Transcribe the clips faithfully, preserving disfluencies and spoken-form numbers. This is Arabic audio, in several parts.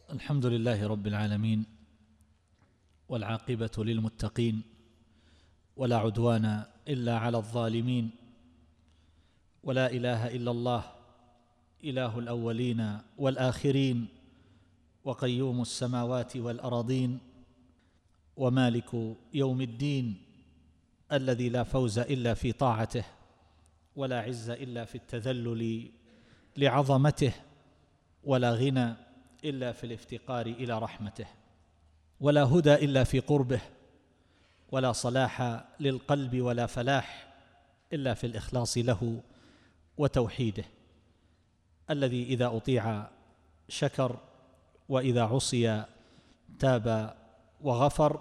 الحمد لله رب العالمين، والعاقبة للمتقين، ولا عدوان إلا على الظالمين، ولا إله إلا الله إله الأولين والآخرين، وقيوم السماوات والأراضين، ومالك يوم الدين، الذي لا فوز إلا في طاعته، ولا عز إلا في التذلل لعظمته، ولا غنى إلا في الافتقار إلى رحمته، ولا هدى إلا في قربه، ولا صلاح للقلب ولا فلاح إلا في الإخلاص له وتوحيده، الذي إذا أطيع شكر، وإذا عصي تاب وغفر.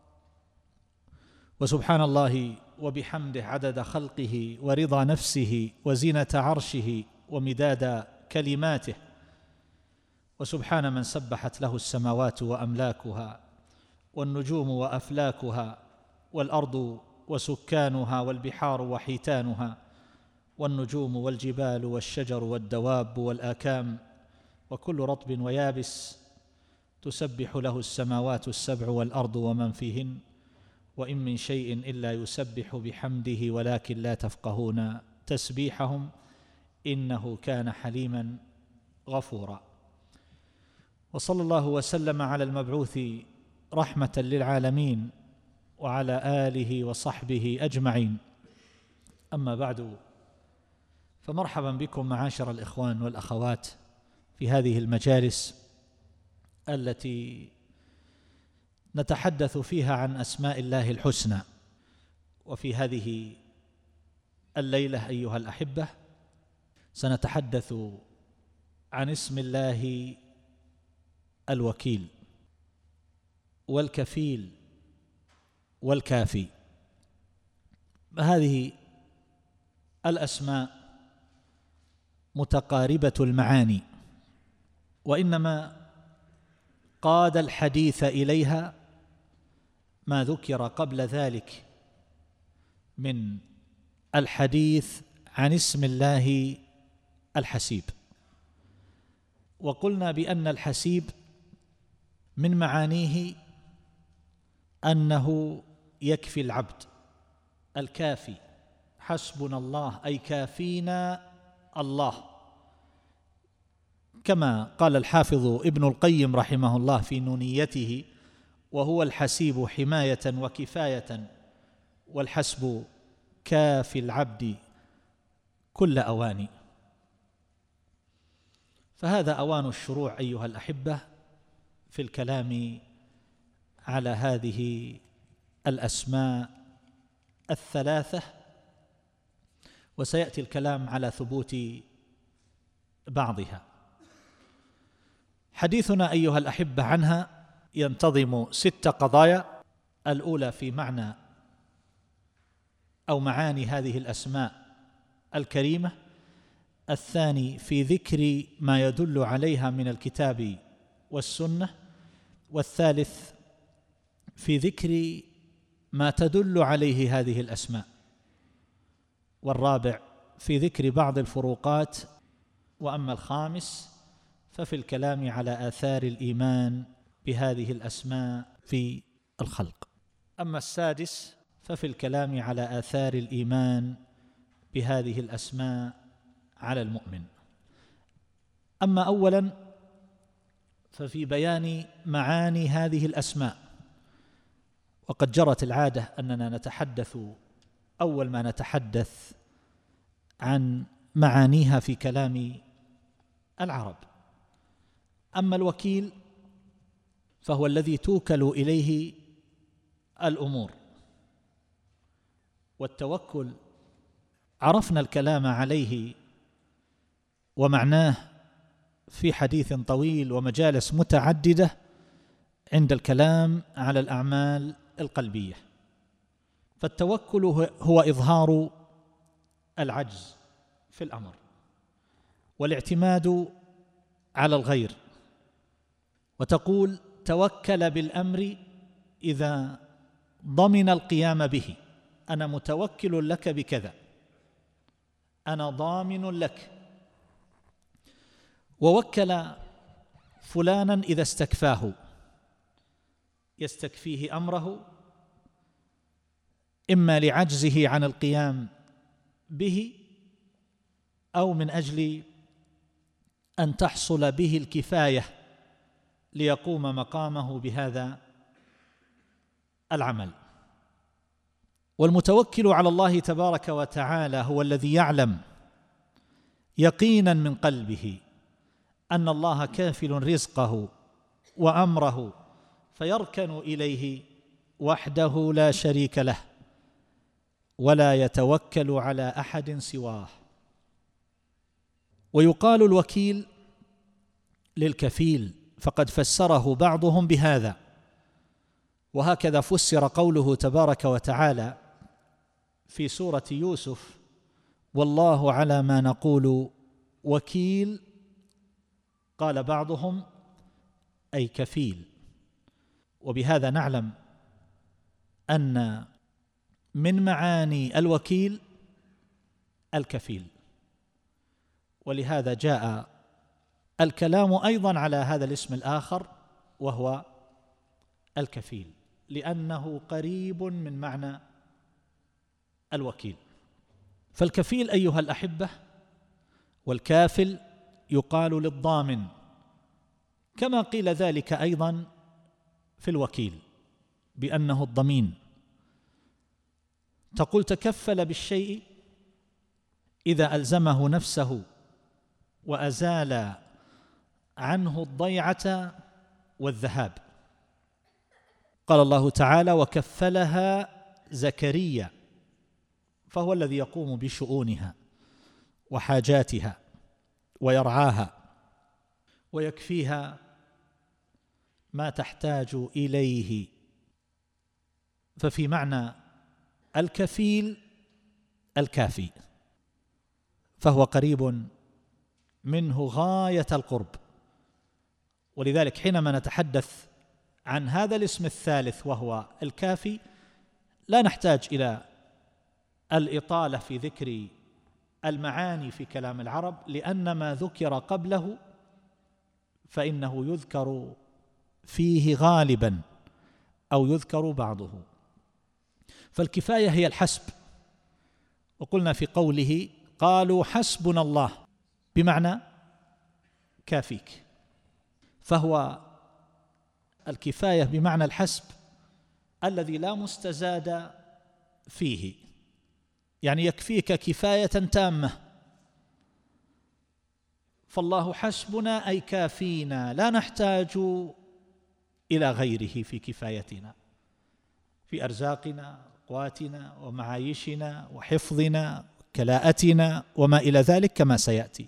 وسبحان الله وبحمده عدد خلقه ورضا نفسه وزينة عرشه ومداد كلماته. وسبحان من سبحت له السماوات وأملاكها، والنجوم وأفلاكها، والأرض وسكانها، والبحار وحيتانها، والنجوم والجبال والشجر والدواب والآكام، وكل رطب ويابس، تسبح له السماوات السبع والأرض ومن فيهن، وإن من شيء إلا يسبح بحمده ولكن لا تفقهون تسبيحهم إنه كان حليما غفورا. وصلى الله وسلم على المبعوث رحمة للعالمين وعلى آله وصحبه أجمعين. أما بعد، فمرحبا بكم معاشر الإخوان والأخوات في هذه المجالس التي نتحدث فيها عن أسماء الله الحسنى. وفي هذه الليلة أيها الأحبة سنتحدث عن اسم الله الوكيل والكفيل والكافي. هذه الأسماء متقاربة المعاني، وإنما قاد الحديث إليها ما ذكر قبل ذلك من الحديث عن اسم الله الحسيب. وقلنا بأن الحسيب من معانيه أنه يكفي العبد، الكافي، حسبنا الله أي كافينا الله، كما قال الحافظ ابن القيم رحمه الله في نونيته: وهو الحسيب حماية وكفاية، والحسب كافي العبد كل أواني. فهذا أوان الشروع أيها الأحبة في الكلام على هذه الأسماء الثلاثة، وسيأتي الكلام على ثبوت بعضها. حديثنا أيها الأحبة عنها ينتظم ست قضايا: الأولى في معنى أو معاني هذه الأسماء الكريمة، الثاني في ذكر ما يدل عليها من الكتاب والسنة، والثالث في ذكر ما تدل عليه هذه الأسماء، والرابع في ذكر بعض الفروقات، وأما الخامس ففي الكلام على آثار الإيمان بهذه الأسماء في الخلق، أما السادس ففي الكلام على آثار الإيمان بهذه الأسماء على المؤمن. أما أولاً ففي بيان معاني هذه الأسماء، وقد جرت العادة أننا نتحدث أول ما نتحدث عن معانيها في كلام العرب. أما الوكيل فهو الذي توكل إليه الأمور، والتوكل عرفنا الكلام عليه ومعناه في حديث طويل ومجالس متعددة عند الكلام على الأعمال القلبية. فالتوكل هو إظهار العجز في الأمر، والاعتماد على الغير، وتقول توكل بالأمر إذا ضمن القيام به، أنا متوكل لك بكذا، أنا ضامن لك. ووكل فلانا إذا استكفاه يستكفيه أمره إما لعجزه عن القيام به أو من أجل أن تحصل به الكفاية ليقوم مقامه بهذا العمل. والمتوكل على الله تبارك وتعالى هو الذي يعلم يقينا من قلبه أن الله كافل رزقه وأمره، فيركن إليه وحده لا شريك له، ولا يتوكل على أحد سواه. ويقال الوكيل للكفيل، فقد فسره بعضهم بهذا، وهكذا فسر قوله تبارك وتعالى في سورة يوسف: والله على ما نقول وكيل. قال بعضهم أي كفيل. وبهذا نعلم أن من معاني الوكيل الكفيل، ولهذا جاء الكلام أيضا على هذا الاسم الآخر وهو الكفيل، لأنه قريب من معنى الوكيل. فالكفيل أيها الأحبة والكافل يقال للضامن، كما قيل ذلك أيضا في الوكيل بأنه الضمين. تقول تكفل بالشيء إذا ألزمه نفسه وأزال عنه الضيعة والذهاب. قال الله تعالى: وكفلها زكريا، فهو الذي يقوم بشؤونها وحاجاتها ويرعاها ويكفيها ما تحتاج إليه. ففي معنى الكفيل الكافي، فهو قريب منه غاية القرب. ولذلك حينما نتحدث عن هذا الاسم الثالث وهو الكافي لا نحتاج إلى الإطالة في ذكر المعاني في كلام العرب، لأن ما ذكر قبله فإنه يذكر فيه غالبا أو يذكر بعضه. فالكفاية هي الحسب. وقلنا في قوله: قالوا حسبنا الله، بمعنى كافيك. فهو الكفاية بمعنى الحسب الذي لا مستزاد فيه، يعني يكفيك كفاية تامة. فالله حسبنا أي كافينا، لا نحتاج إلى غيره في كفايتنا، في أرزاقنا قواتنا ومعايشنا وحفظنا وكلاءتنا وما إلى ذلك كما سيأتي.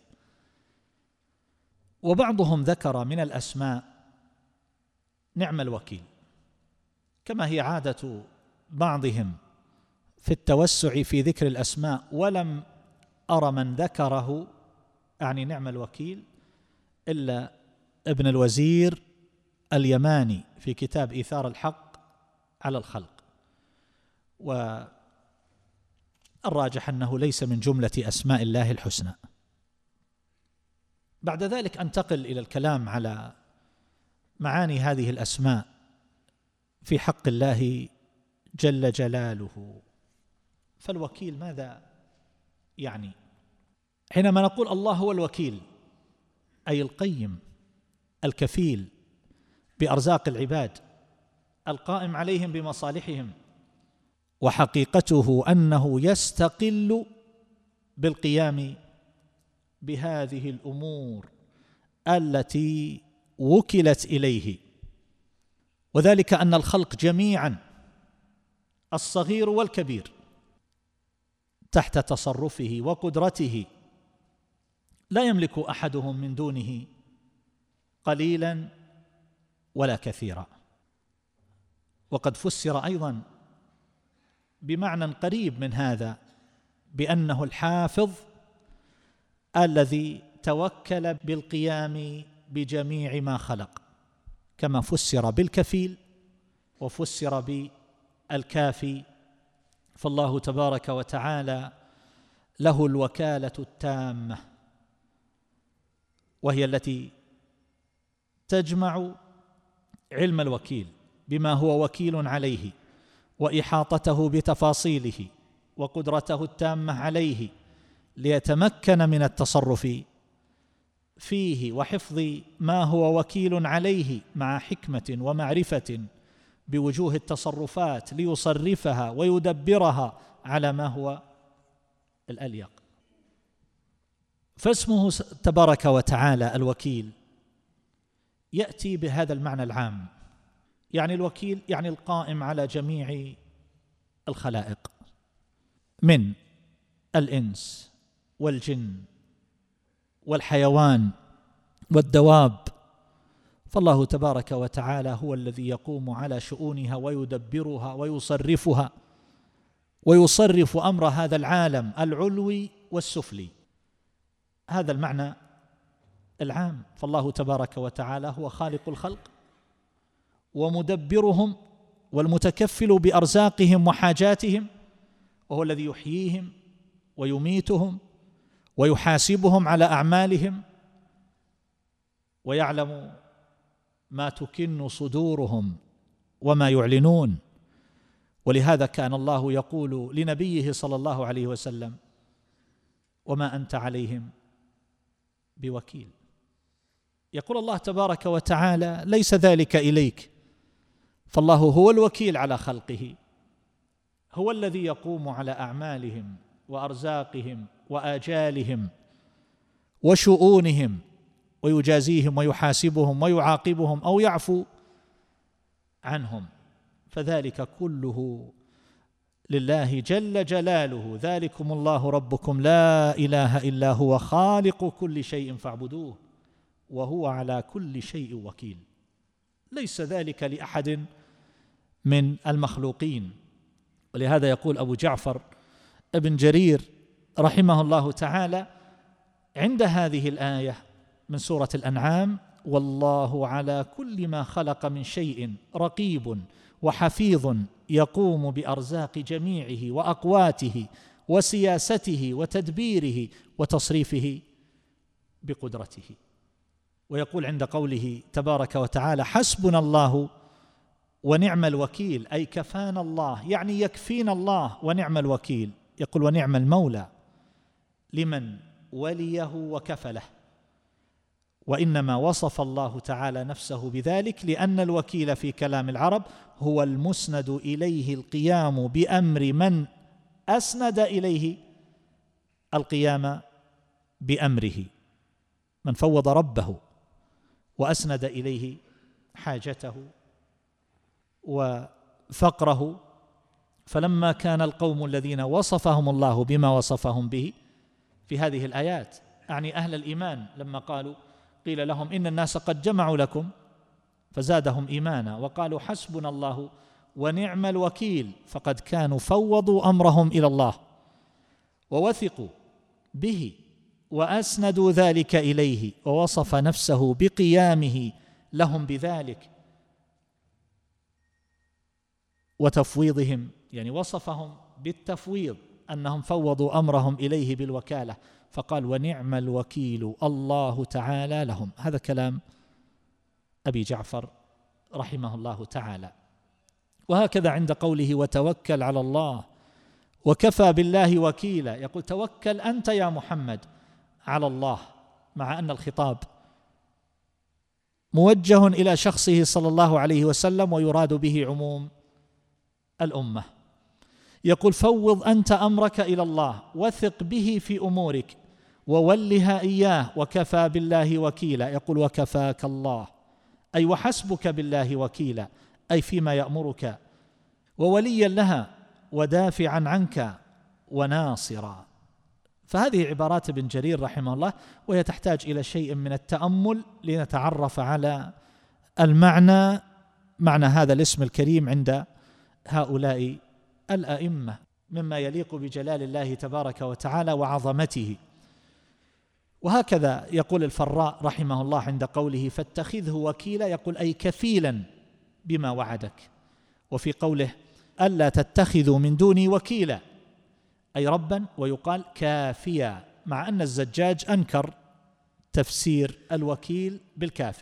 وبعضهم ذكر من الأسماء نعم الوكيل، كما هي عادة بعضهم في التوسع في ذكر الأسماء، ولم أرى من ذكره أعني نعم الوكيل إلا ابن الوزير اليماني في كتاب إيثار الحق على الخلق. والراجح أنه ليس من جملة أسماء الله الحسنى. بعد ذلك أنتقل إلى الكلام على معاني هذه الأسماء في حق الله جل جلاله. فالوكيل ماذا يعني؟ حينما نقول الله هو الوكيل أي القيم الكفيل بأرزاق العباد القائم عليهم بمصالحهم، وحقيقته أنه يستقل بالقيام بهذه الأمور التي وكلت إليه، وذلك أن الخلق جميعا الصغير والكبير تحت تصرفه وقدرته، لا يملك أحدهم من دونه قليلا ولا كثيرا. وقد فسر أيضا بمعنى قريب من هذا بأنه الحافظ الذي توكل بالقيام بجميع ما خلق، كما فسر بالكفيل وفسر بالكافي. فالله تبارك وتعالى له الوكالة التامة، وهي التي تجمع علم الوكيل بما هو وكيل عليه وإحاطته بتفاصيله وقدرته التامة عليه ليتمكن من التصرف فيه وحفظ ما هو وكيل عليه مع حكمة ومعرفة بوجوه التصرفات ليصرفها ويدبرها على ما هو الأليق. فاسمه تبارك وتعالى الوكيل يأتي بهذا المعنى العام، يعني الوكيل يعني القائم على جميع الخلائق من الإنس والجن والحيوان والدواب، فالله تبارك وتعالى هو الذي يقوم على شؤونها ويدبرها ويصرفها ويصرف أمر هذا العالم العلوي والسفلي. هذا المعنى العام، فالله تبارك وتعالى هو خالق الخلق ومدبرهم والمتكفل بأرزاقهم وحاجاتهم، وهو الذي يحييهم ويميتهم ويحاسبهم على أعمالهم ويعلم ما تكن صدورهم وما يعلنون. ولهذا كان الله يقول لنبيه صلى الله عليه وسلم: وما أنت عليهم بوكيل. يقول الله تبارك وتعالى: ليس ذلك إليك، فالله هو الوكيل على خلقه، هو الذي يقوم على أعمالهم وأرزاقهم وآجالهم وشؤونهم ويجازيهم ويحاسبهم ويعاقبهم أو يعفو عنهم، فذلك كله لله جل جلاله. ذلكم الله ربكم لا إله إلا هو خالق كل شيء فاعبدوه وهو على كل شيء وكيل. ليس ذلك لأحد من المخلوقين. ولهذا يقول أبو جعفر ابن جرير رحمه الله تعالى عند هذه الآية من سورة الأنعام: والله على كل ما خلق من شيء رقيب وحفيظ يقوم بأرزاق جميعه وأقواته وسياسته وتدبيره وتصريفه بقدرته. ويقول عند قوله تبارك وتعالى: حسبنا الله ونعم الوكيل، أي كفانا الله، يعني يكفينا الله ونعم الوكيل. يقول: ونعم المولى لمن وليه وكفله. وإنما وصف الله تعالى نفسه بذلك لأن الوكيل في كلام العرب هو المسند إليه القيام بأمر من أسند إليه القيام بأمره، من فوض ربه وأسند إليه حاجته وفقره. فلما كان القوم الذين وصفهم الله بما وصفهم به في هذه الآيات، أعني أهل الإيمان، لما قالوا قيل لهم إن الناس قد جمعوا لكم فزادهم إيمانا وقالوا حسبنا الله ونعم الوكيل، فقد كانوا فوضوا أمرهم إلى الله ووثقوا به وأسندوا ذلك إليه، ووصف نفسه بقيامه لهم بذلك وتفويضهم، يعني وصفهم بالتفويض أنهم فوضوا أمرهم إليه بالوكالة، فقال: ونعم الوكيل الله تعالى لهم. هذا كلام أبي جعفر رحمه الله تعالى. وهكذا عند قوله: وتوكل على الله وكفى بالله وكيلا، يقول: توكل أنت يا محمد على الله، مع أن الخطاب موجه إلى شخصه صلى الله عليه وسلم ويراد به عموم الأمة. يقول: فوض أنت أمرك إلى الله، وثق به في أمورك وولها إياه، وكفى بالله وكيلا. يقول: وكفاك الله، أي وحسبك بالله وكيلا، أي فيما يأمرك، ووليا لها ودافعا عنك وناصرا. فهذه عبارات ابن جرير رحمه الله، وهي تحتاج إلى شيء من التأمل لنتعرف على المعنى، معنى هذا الاسم الكريم عند هؤلاء الأئمة، مما يليق بجلال الله تبارك وتعالى وعظمته. وهكذا يقول الفراء رحمه الله عند قوله: فاتخذه وكيلا، يقول: أي كفيلا بما وعدك. وفي قوله: ألا تتخذوا من دوني وكيلا، أي ربا، ويقال كافيا، مع أن الزجاج أنكر تفسير الوكيل بالكافي،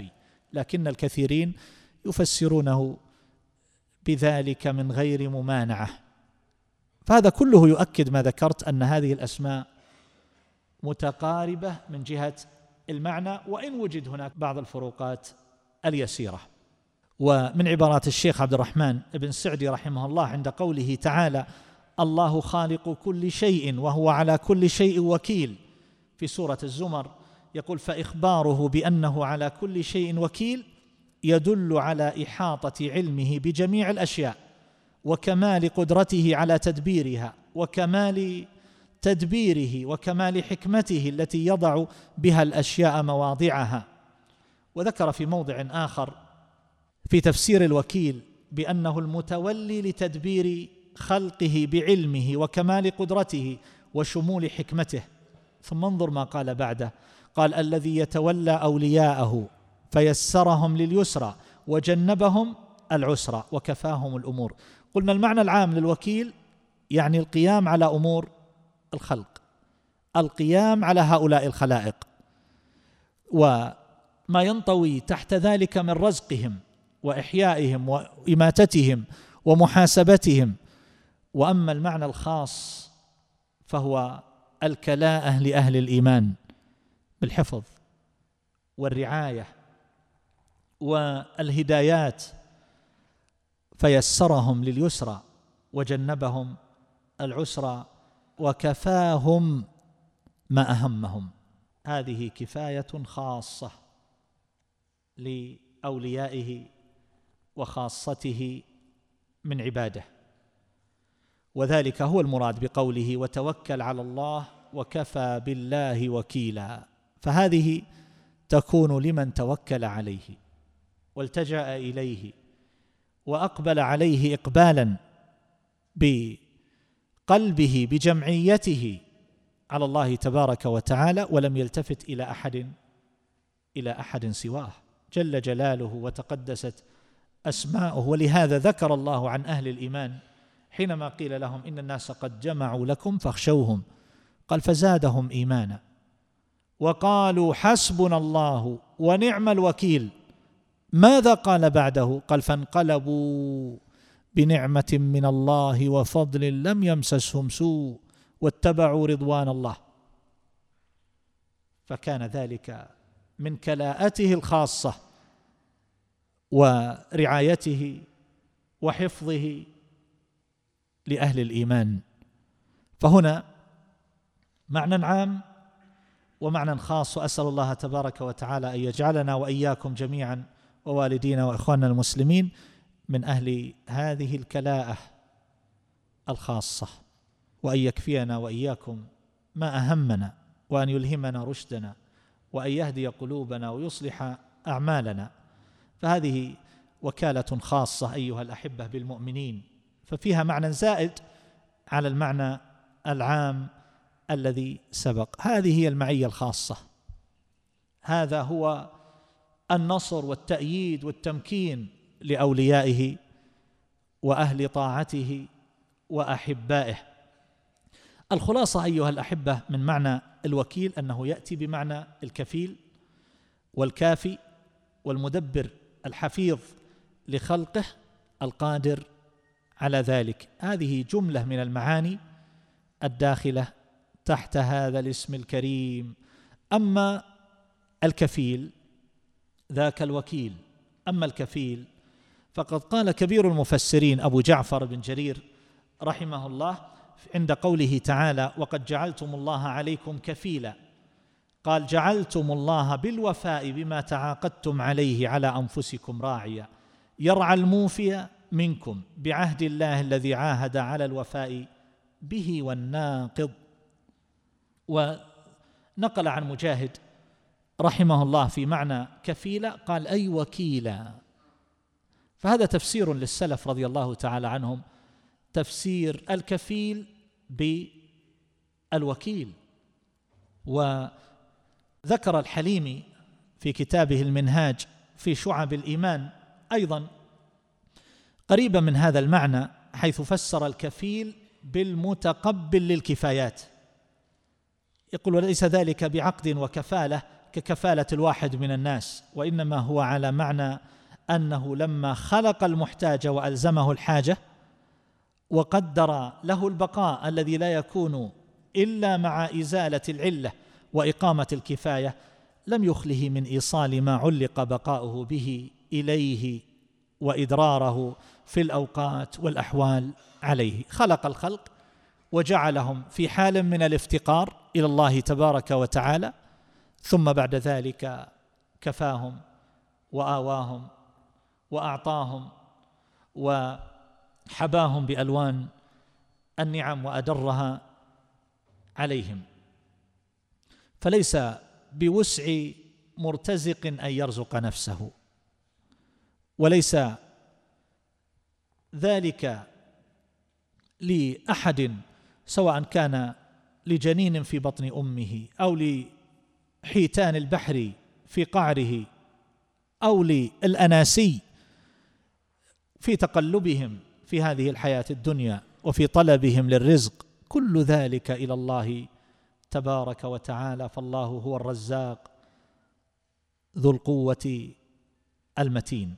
لكن الكثيرين يفسرونه بذلك من غير ممانعة. فهذا كله يؤكد ما ذكرت، أن هذه الأسماء متقاربة من جهة المعنى، وإن وجد هناك بعض الفروقات اليسيرة. ومن عبارات الشيخ عبد الرحمن بن سعدي رحمه الله عند قوله تعالى: الله خالق كل شيء وهو على كل شيء وكيل، في سورة الزمر يقول: فإخباره بأنه على كل شيء وكيل يدل على إحاطة علمه بجميع الأشياء، وكمال قدرته على تدبيرها، وكمال تدبيره، وكمال حكمته التي يضع بها الأشياء مواضعها. وذكر في موضع آخر في تفسير الوكيل بأنه المتولي لتدبير خلقه بعلمه وكمال قدرته وشمول حكمته. ثم انظر ما قال بعده، قال: الذي يتولى أولياءه فيسرهم لليسرى وجنبهم العسرى وكفاهم الأمور. قلنا المعنى العام للوكيل يعني القيام على أمور الخلق، القيام على هؤلاء الخلائق، وما ينطوي تحت ذلك من رزقهم وإحيائهم وإماتتهم ومحاسبتهم. وأما المعنى الخاص فهو الكلاءة لأهل الإيمان بالحفظ والرعاية والهدايات، فيسرهم لليسرى وجنبهم العسرى وكفاهم ما أهمهم. هذه كفاية خاصة لأوليائه وخاصته من عباده، وذلك هو المراد بقوله: وتوكل على الله وكفى بالله وكيلا. فهذه تكون لمن توكل عليه والتجأ إليه وأقبل عليه إقبالا بقلبه بجمعيته على الله تبارك وتعالى، ولم يلتفت إلى أحد إلى أحد سواه جل جلاله وتقدست أسماؤه. ولهذا ذكر الله عن أهل الإيمان حينما قيل لهم: إن الناس قد جمعوا لكم فاخشوهم، قال: فزادهم إيمانا وقالوا حسبنا الله ونعم الوكيل. ماذا قال بعده؟ قال: فانقلبوا بنعمة من الله وفضل لم يمسسهم سوء واتبعوا رضوان الله. فكان ذلك من كلاءته الخاصة ورعايته وحفظه لأهل الإيمان. فهنا معنى عام ومعنى خاص، وأسأل الله تبارك وتعالى أن يجعلنا وإياكم جميعا ووالدينا وإخواننا المسلمين من أهل هذه الكلاءة الخاصة، وأن يكفينا وإياكم ما أهمنا، وأن يلهمنا رشدنا، وأن يهدي قلوبنا ويصلح أعمالنا. فهذه وكالة خاصة أيها الأحبة بالمؤمنين، ففيها معنى زائد على المعنى العام الذي سبق. هذه هي المعية الخاصة، هذا هو النصر والتأييد والتمكين لأوليائه وأهل طاعته وأحبائه. الخلاصة أيها الأحبة من معنى الوكيل أنه يأتي بمعنى الكفيل والكافي والمدبر الحفيظ لخلقه القادر على ذلك. هذه جملة من المعاني الداخلة تحت هذا الاسم الكريم. أما الكفيل ذاك الوكيل، أما الكفيل فقد قال كبير المفسرين أبو جعفر بن جرير رحمه الله عند قوله تعالى: وقد جعلتم الله عليكم كفيلا، قال: جعلتم الله بالوفاء بما تعاقدتم عليه على أنفسكم راعيا، يرعى الموفي منكم بعهد الله الذي عاهد على الوفاء به والناقض. ونقل عن مجاهد رحمه الله في معنى كفيلة قال: أي وكيلا. فهذا تفسير للسلف رضي الله تعالى عنهم، تفسير الكفيل بالوكيل. وذكر الحليمي في كتابه المنهاج في شعب الإيمان أيضا قريبا من هذا المعنى، حيث فسر الكفيل بالمتقبل للكفايات. يقول: وليس ذلك بعقد وكفالة ككفالة الواحد من الناس، وإنما هو على معنى أنه لما خلق المحتاج وألزمه الحاجة وقدر له البقاء الذي لا يكون إلا مع إزالة العلة وإقامة الكفاية، لم يخله من إيصال ما علق بقاؤه به إليه وإدراره في الأوقات والأحوال عليه. خلق الخلق وجعلهم في حال من الافتقار إلى الله تبارك وتعالى، ثم بعد ذلك كفاهم وآواهم وأعطاهم وحباهم بألوان النعم وأدرها عليهم. فليس بوسع مرتزق أن يرزق نفسه، وليس ذلك لأحد سواء كان لجنين في بطن أمه أو لحيتان البحر في قعره أو للأناسي في تقلبهم في هذه الحياة الدنيا وفي طلبهم للرزق، كل ذلك إلى الله تبارك وتعالى. فالله هو الرزاق ذو القوة المتين.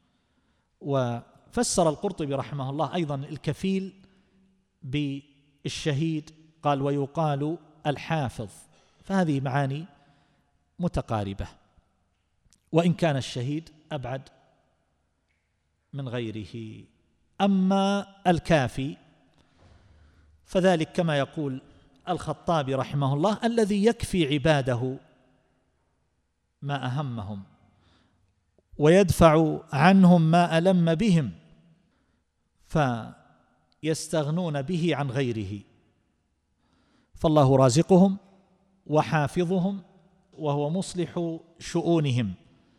وفسر القرطبي رحمه الله أيضا الكفيل بالشهيد، قال ويقال الحافظ، فهذه معاني متقاربة، وإن كان الشهيد أبعد من غيره. أما الكافي فذلك كما يقول الخطابي رحمه الله الذي يكفي عباده ما أهمهم ويدفع عنهم ما ألم بهم فيستغنون به عن غيره، فالله رازقهم وحافظهم وهو مصلح شؤونهم.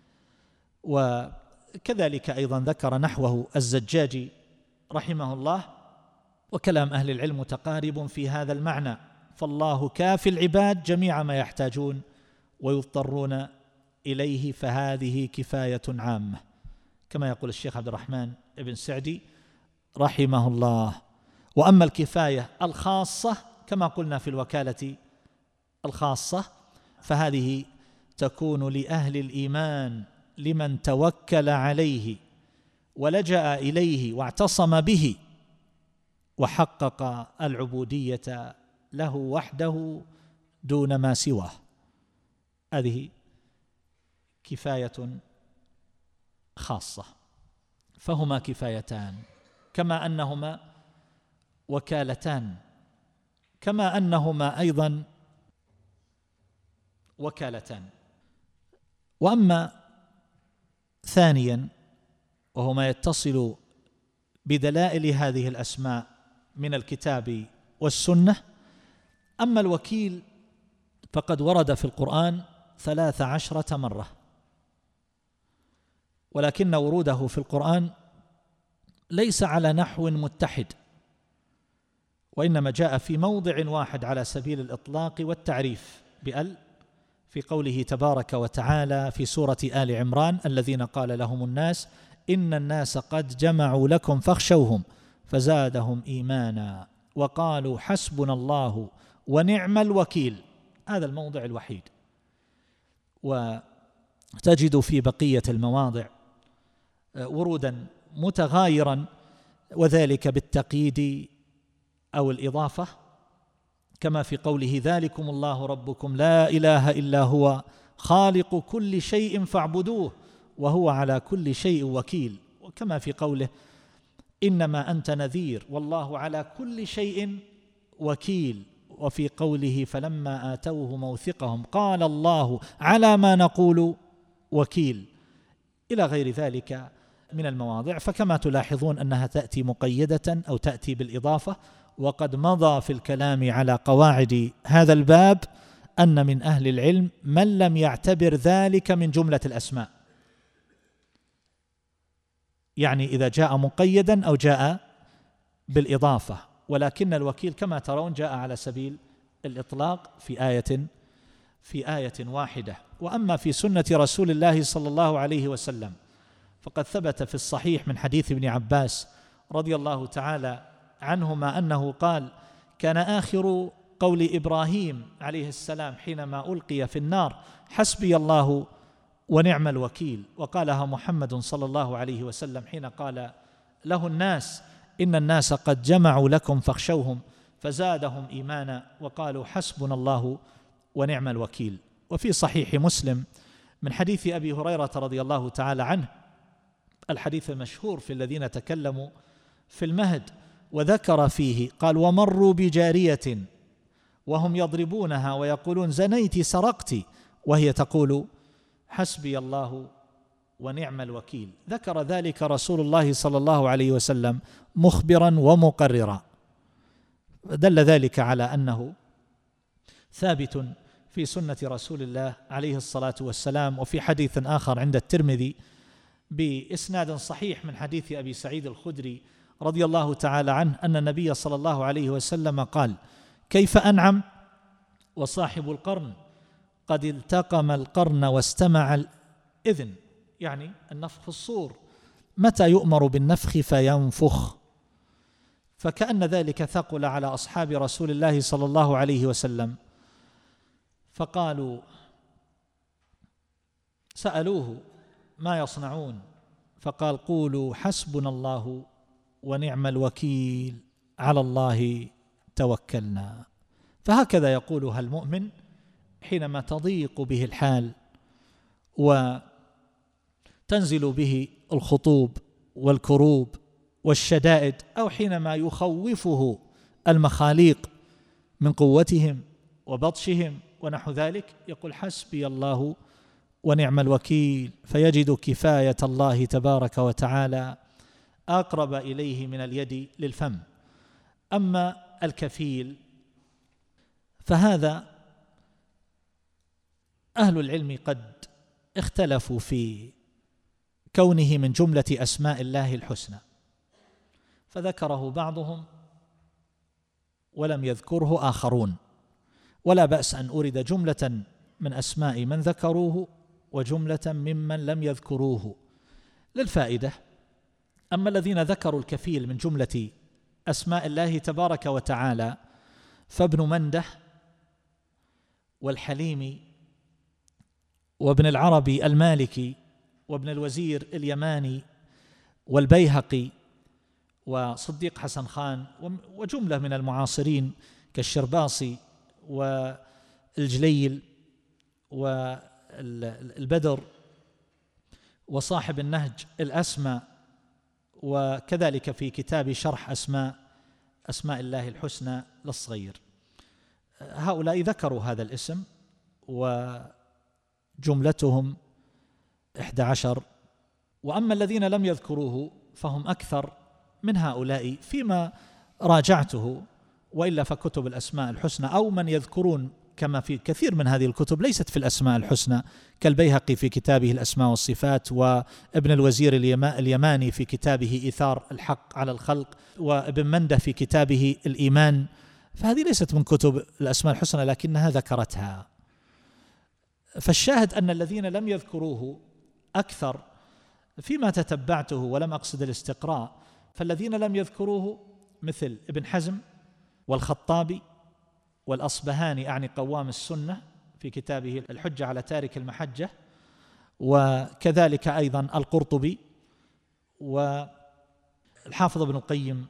وكذلك أيضا ذكر نحوه الزجاجي رحمه الله، وكلام أهل العلم متقارب في هذا المعنى، فالله كافي العباد جميع ما يحتاجون ويضطرون إليه، فهذه كفاية عامة كما يقول الشيخ عبد الرحمن بن سعدي رحمه الله. وأما الكفاية الخاصة كما قلنا في الوكالة الخاصة فهذه تكون لأهل الإيمان لمن توكل عليه ولجأ إليه واعتصم به وحقق العبودية له وحده دون ما سواه. هذه كفاية خاصة، فهما كفايتان كما أنهما وكالتان، كما أنهما أيضا وكالتان. وأما ثانيا وهو ما يتصل بدلائل هذه الأسماء من الكتاب والسنة، أما الوكيل فقد ورد في القرآن ثلاث عشرة مرة، ولكن وروده في القرآن ليس على نحو متحد، وإنما جاء في موضع واحد على سبيل الإطلاق والتعريف بأل، في قوله تبارك وتعالى في سورة آل عمران الذين قال لهم الناس إن الناس قد جمعوا لكم فاخشوهم فزادهم إيمانا وقالوا حسبنا الله ونعم الوكيل. هذا الموضع الوحيد، وتجد في بقية المواضع ورودا متغايرا، وذلك بالتقييد أو الإضافة، كما في قوله ذلكم الله ربكم لا إله إلا هو خالق كل شيء فاعبدوه وهو على كل شيء وكيل، وكما في قوله إنما أنت نذير والله على كل شيء وكيل، وفي قوله فلما آتوه موثقهم قال الله على ما نقول وكيل، إلى غير ذلك من المواضع. فكما تلاحظون أنها تأتي مقيدة أو تأتي بالإضافة، وقد مضى في الكلام على قواعد هذا الباب أن من أهل العلم من لم يعتبر ذلك من جملة الأسماء، يعني إذا جاء مقيدا أو جاء بالإضافة، ولكن الوكيل كما ترون جاء على سبيل الإطلاق في آية في آية واحدة. وأما في سنة رسول الله صلى الله عليه وسلم فقد ثبت في الصحيح من حديث ابن عباس رضي الله تعالى عنهما أنه قال كان آخر قول إبراهيم عليه السلام حينما ألقي في النار: حسبي الله ونعم الوكيل. وقالها محمد صلى الله عليه وسلم حين قال له الناس: إن الناس قد جمعوا لكم فاخشوهم، فزادهم إيمانا وقالوا حسبنا الله ونعم الوكيل. وفي صحيح مسلم من حديث أبي هريرة رضي الله تعالى عنه، الحديث المشهور في الذين تكلموا في المهد، وذكر فيه قال: ومروا بجارية وهم يضربونها ويقولون: زنيت سرقت، وهي تقول: حسبي الله ونعم الوكيل. ذكر ذلك رسول الله صلى الله عليه وسلم مخبرا ومقررا، دل ذلك على أنه ثابت في سنة رسول الله عليه الصلاة والسلام. وفي حديث آخر عند الترمذي بإسناد صحيح من حديث أبي سعيد الخدري رضي الله تعالى عنه أن النبي صلى الله عليه وسلم قال: كيف أنعم وصاحب القرن قد التقم القرن واستمع الإذن، يعني النفخ الصور، متى يؤمر بالنفخ فينفخ. فكأن ذلك ثقل على أصحاب رسول الله صلى الله عليه وسلم، فقالوا سألوه ما يصنعون، فقال: قولوا حسبنا الله ونعم الوكيل، على الله توكلنا. فهكذا يقولها المؤمن حينما تضيق به الحال وتنزل به الخطوب والكروب والشدائد، أو حينما يخوفه المخاليق من قوتهم وبطشهم ونحو ذلك، يقول: حسبي الله ونعم الوكيل، فيجد كفاية الله تبارك وتعالى أقرب إليه من اليد للفم. أما الكفيل فهذا أهل العلم قد اختلفوا في كونه من جملة أسماء الله الحسنى، فذكره بعضهم ولم يذكره آخرون، ولا بأس أن أورد جملة من أسماء من ذكروه وجملة ممن لم يذكروه للفائدة. أما الذين ذكروا الكفيل من جملة أسماء الله تبارك وتعالى فابن منده والحليمي وابن العربي المالكي وابن الوزير اليماني والبيهقي وصديق حسن خان وجملة من المعاصرين كالشرباصي والجليل والبدر وصاحب النهج الأسمى، وكذلك في كتاب شرح أسماء أسماء الله الحسنى للصغير. هؤلاء ذكروا هذا الاسم وجملتهم إحدى عشر. وأما الذين لم يذكروه فهم أكثر من هؤلاء فيما راجعته، وإلا فكتب الأسماء الحسنى أو من يذكرون كما في كثير من هذه الكتب ليست في الأسماء الحسنى، كالبيهقي في كتابه الأسماء والصفات، وابن الوزير اليماني في كتابه إيثار الحق على الخلق، وابن منده في كتابه الإيمان. فهذه ليست من كتب الأسماء الحسنى لكنها ذكرتها. فالشاهد أن الذين لم يذكروه أكثر فيما تتبعته، ولم أقصد الاستقراء. فالذين لم يذكروه مثل ابن حزم والخطابي والأصبهاني أعني قوام السنة في كتابه الحجة على تارك المحجة، وكذلك أيضا القرطبي والحافظ ابن القيم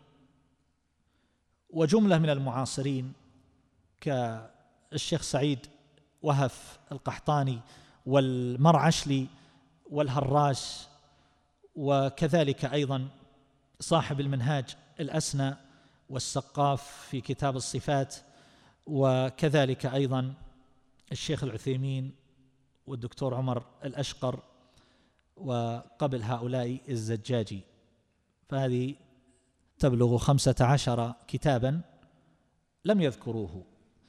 وجملة من المعاصرين كالشيخ سعيد وهف القحطاني والمرعشلي والهراس، وكذلك أيضا صاحب المنهاج الأسنى والسقاف في كتاب الصفات، وكذلك أيضا الشيخ العثيمين والدكتور عمر الأشقر، وقبل هؤلاء الزجاجي. فهذه تبلغ خمسة عشر كتابا لم يذكروه.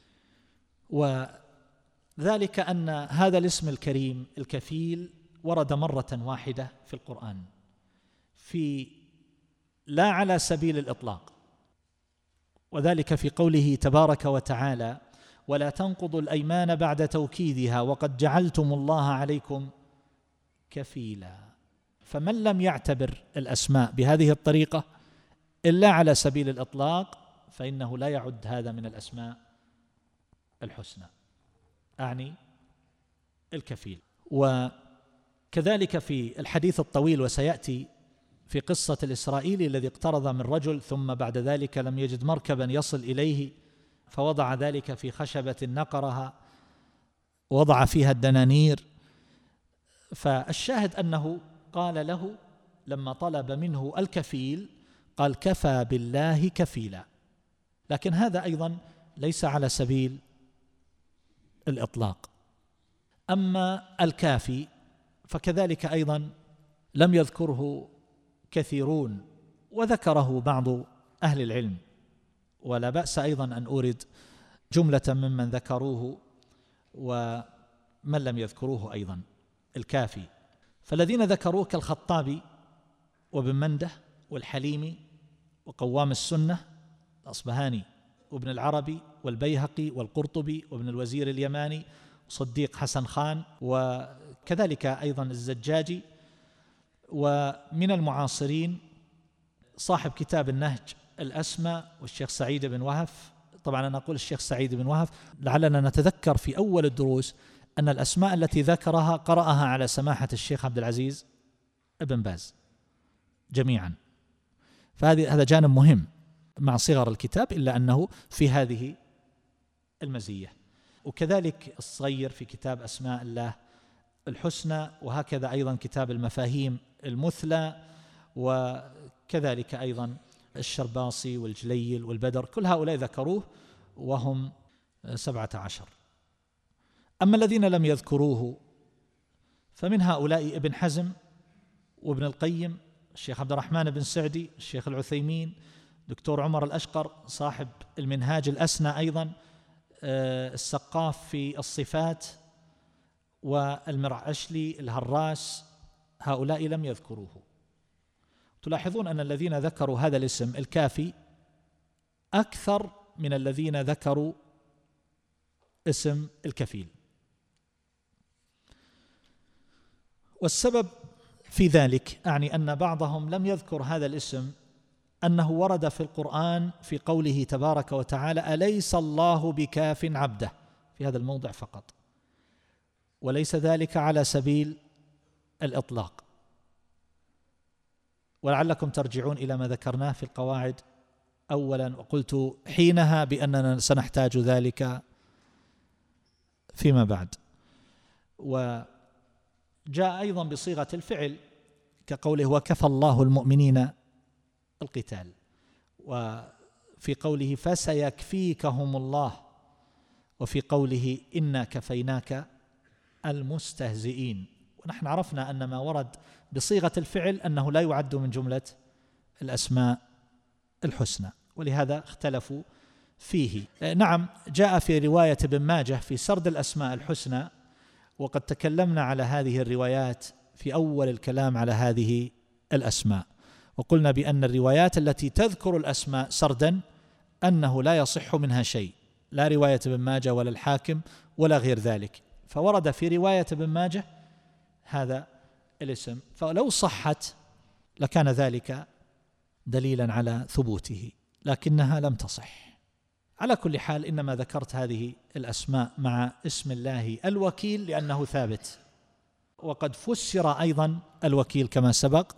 وذلك أن هذا الاسم الكريم الكفيل ورد مرة واحدة في القرآن، في لا على سبيل الإطلاق، وذلك في قوله تبارك وتعالى: ولا تنقضوا الأيمان بعد توكيدها وقد جعلتم الله عليكم كفيلا. فمن لم يعتبر الأسماء بهذه الطريقة إلا على سبيل الإطلاق فإنه لا يعد هذا من الأسماء الحسنى، أعني الكفيل. وكذلك في الحديث الطويل وسيأتي في قصة الإسرائيلي الذي اقترض من رجل ثم بعد ذلك لم يجد مركبا يصل إليه فوضع ذلك في خشبة نقرها ووضع فيها الدنانير. فالشاهد أنه قال له لما طلب منه الكفيل قال كفى بالله كفيلا، لكن هذا أيضا ليس على سبيل الإطلاق. أما الكافي فكذلك أيضا لم يذكره كثيرون وذكره بعض أهل العلم، ولا بأس أيضا أن أورد جملة ممن ذكروه ومن لم يذكروه أيضا. الكافي فالذين ذكروه كالخطابي وابن منده والحليمي وقوام السنة الأصبهاني وابن العربي والبيهقي والقرطبي وابن الوزير اليماني وصديق حسن خان وكذلك أيضا الزجاجي. ومن المعاصرين صاحب كتاب النهج الأسماء والشيخ سعيد بن وهف. طبعا أنا أقول الشيخ سعيد بن وهف لعلنا نتذكر في أول الدروس أن الأسماء التي ذكرها قرأها على سماحة الشيخ عبد العزيز ابن باز جميعا، فهذا هذا جانب مهم مع صغر الكتاب إلا أنه في هذه المزية. وكذلك الصغير في كتاب أسماء الله الحسنى، وهكذا أيضا كتاب المفاهيم المثلى، وكذلك أيضا الشرباصي والجليل والبدر، كل هؤلاء ذكروه وهم سبعة عشر. أما الذين لم يذكروه فمن هؤلاء ابن حزم وابن القيم، الشيخ عبد الرحمن بن سعدي، الشيخ العثيمين، دكتور عمر الأشقر صاحب المنهاج الأسنى أيضا، السقاف في الصفات، والمرعشلي الهراس، هؤلاء لم يذكروه. تلاحظون أن الذين ذكروا هذا الاسم الكافي أكثر من الذين ذكروا اسم الكفيل. والسبب في ذلك أعني أن بعضهم لم يذكر هذا الاسم أنه ورد في القرآن في قوله تبارك وتعالى أليس الله بكاف عبده، في هذا الموضع فقط، وليس ذلك على سبيل الإطلاق. ولعلكم ترجعون إلى ما ذكرناه في القواعد أولا، وقلت حينها بأننا سنحتاج ذلك فيما بعد. وجاء أيضا بصيغة الفعل كقوله وكفى الله المؤمنين القتال، وفي قوله فسيكفيكهم الله، وفي قوله إنا كفيناك المستهزئين. ونحن عرفنا أن ما ورد بصيغة الفعل أنه لا يعد من جملة الأسماء الحسنى، ولهذا اختلفوا فيه. نعم جاء في رواية ابن ماجه في سرد الأسماء الحسنى، وقد تكلمنا على هذه الروايات في أول الكلام على هذه الأسماء، وقلنا بأن الروايات التي تذكر الأسماء سردا أنه لا يصح منها شيء، لا رواية ابن ماجه ولا الحاكم ولا غير ذلك. فورد في رواية ابن ماجه هذا الاسم، فلو صحت لكان ذلك دليلا على ثبوته، لكنها لم تصح. على كل حال إنما ذكرت هذه الأسماء مع اسم الله الوكيل لأنه ثابت، وقد فسر أيضا الوكيل كما سبق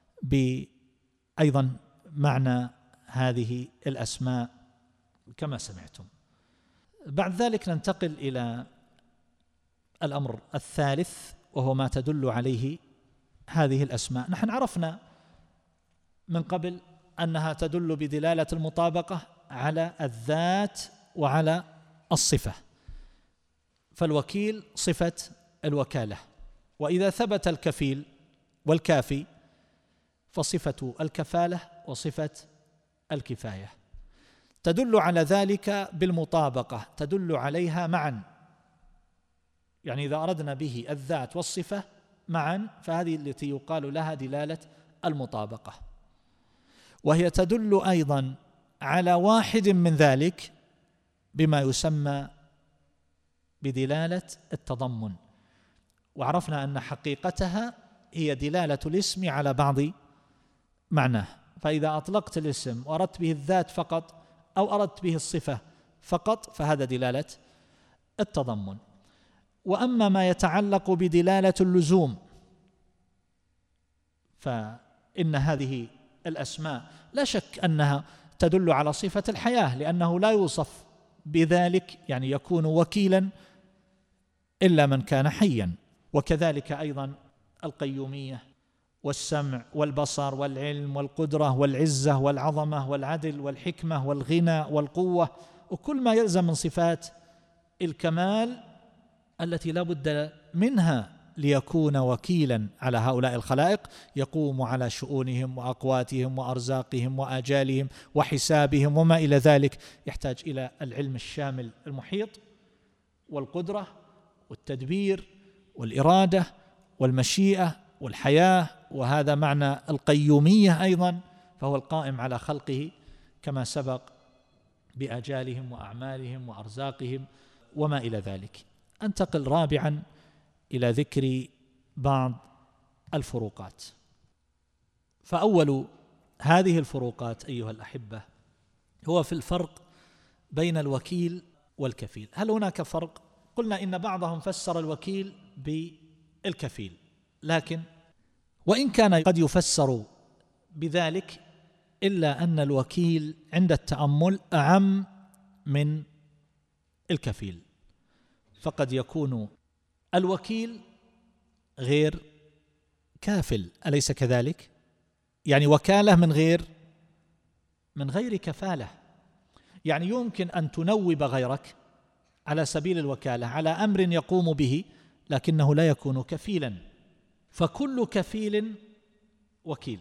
بأيضا معنى هذه الأسماء كما سمعتم. بعد ذلك ننتقل إلى الأمر الثالث، وهو ما تدل عليه هذه الأسماء. نحن عرفنا من قبل أنها تدل بدلالة المطابقة على الذات وعلى الصفة، فالوكيل صفة الوكالة، وإذا ثبت الكفيل والكافي فصفة الكفالة وصفة الكفاية. تدل على ذلك بالمطابقة، تدل عليها معا، يعني إذا أردنا به الذات والصفة معا فهذه التي يقال لها دلالة المطابقة. وهي تدل أيضا على واحد من ذلك بما يسمى بدلالة التضمن، وعرفنا أن حقيقتها هي دلالة الاسم على بعض معناه. فإذا أطلقت الاسم وأردت به الذات فقط أو أردت به الصفة فقط فهذا دلالة التضمن. وأما ما يتعلق بدلالة اللزوم فإن هذه الأسماء لا شك أنها تدل على صفة الحياة، لأنه لا يوصف بذلك يعني يكون وكيلا إلا من كان حيا. وكذلك أيضا القيومية والسمع والبصر والعلم والقدرة والعزة والعظمة والعدل والحكمة والغنى والقوة، وكل ما يلزم من صفات الكمال التي لا بد منها ليكون وكيلا على هؤلاء الخلائق، يقوم على شؤونهم وأقواتهم وأرزاقهم وآجالهم وحسابهم وما إلى ذلك، يحتاج إلى العلم الشامل المحيط والقدرة والتدبير والإرادة والمشيئة والحياة. وهذا معنى القيومية أيضا، فهو القائم على خلقه كما سبق بآجالهم وأعمالهم وأرزاقهم وما إلى ذلك. أنتقل رابعا إلى ذكر بعض الفروقات. فأول هذه الفروقات أيها الأحبة هو في الفرق بين الوكيل والكفيل. هل هناك فرق؟ قلنا إن بعضهم فسر الوكيل بالكفيل، لكن وإن كان قد يفسر بذلك إلا أن الوكيل عند التأمل أعم من الكفيل، فقد يكون الوكيل غير كافل، أليس كذلك؟ يعني وكالة من غير من غير كفالة، يعني يمكن أن تنوب غيرك على سبيل الوكالة على أمر يقوم به لكنه لا يكون كفيلا. فكل كفيل وكيل،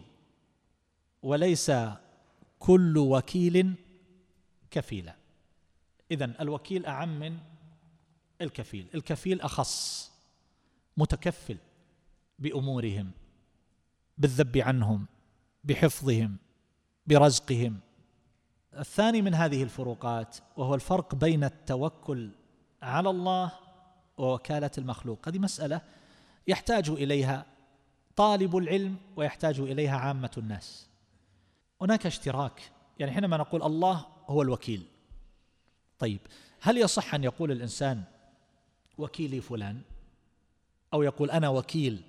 وليس كل وكيل كفيلا. إذن الوكيل أعم من الكفيل. الكفيل أخص، متكفل بأمورهم، بالذب عنهم، بحفظهم، برزقهم. الثاني من هذه الفروقات وهو الفرق بين التوكل على الله ووكالة المخلوق. هذه مسألة يحتاج إليها طالب العلم ويحتاج إليها عامة الناس. هناك اشتراك، يعني حينما نقول الله هو الوكيل، طيب هل يصح أن يقول الإنسان وكيلي فلان، أو يقول أنا وكيل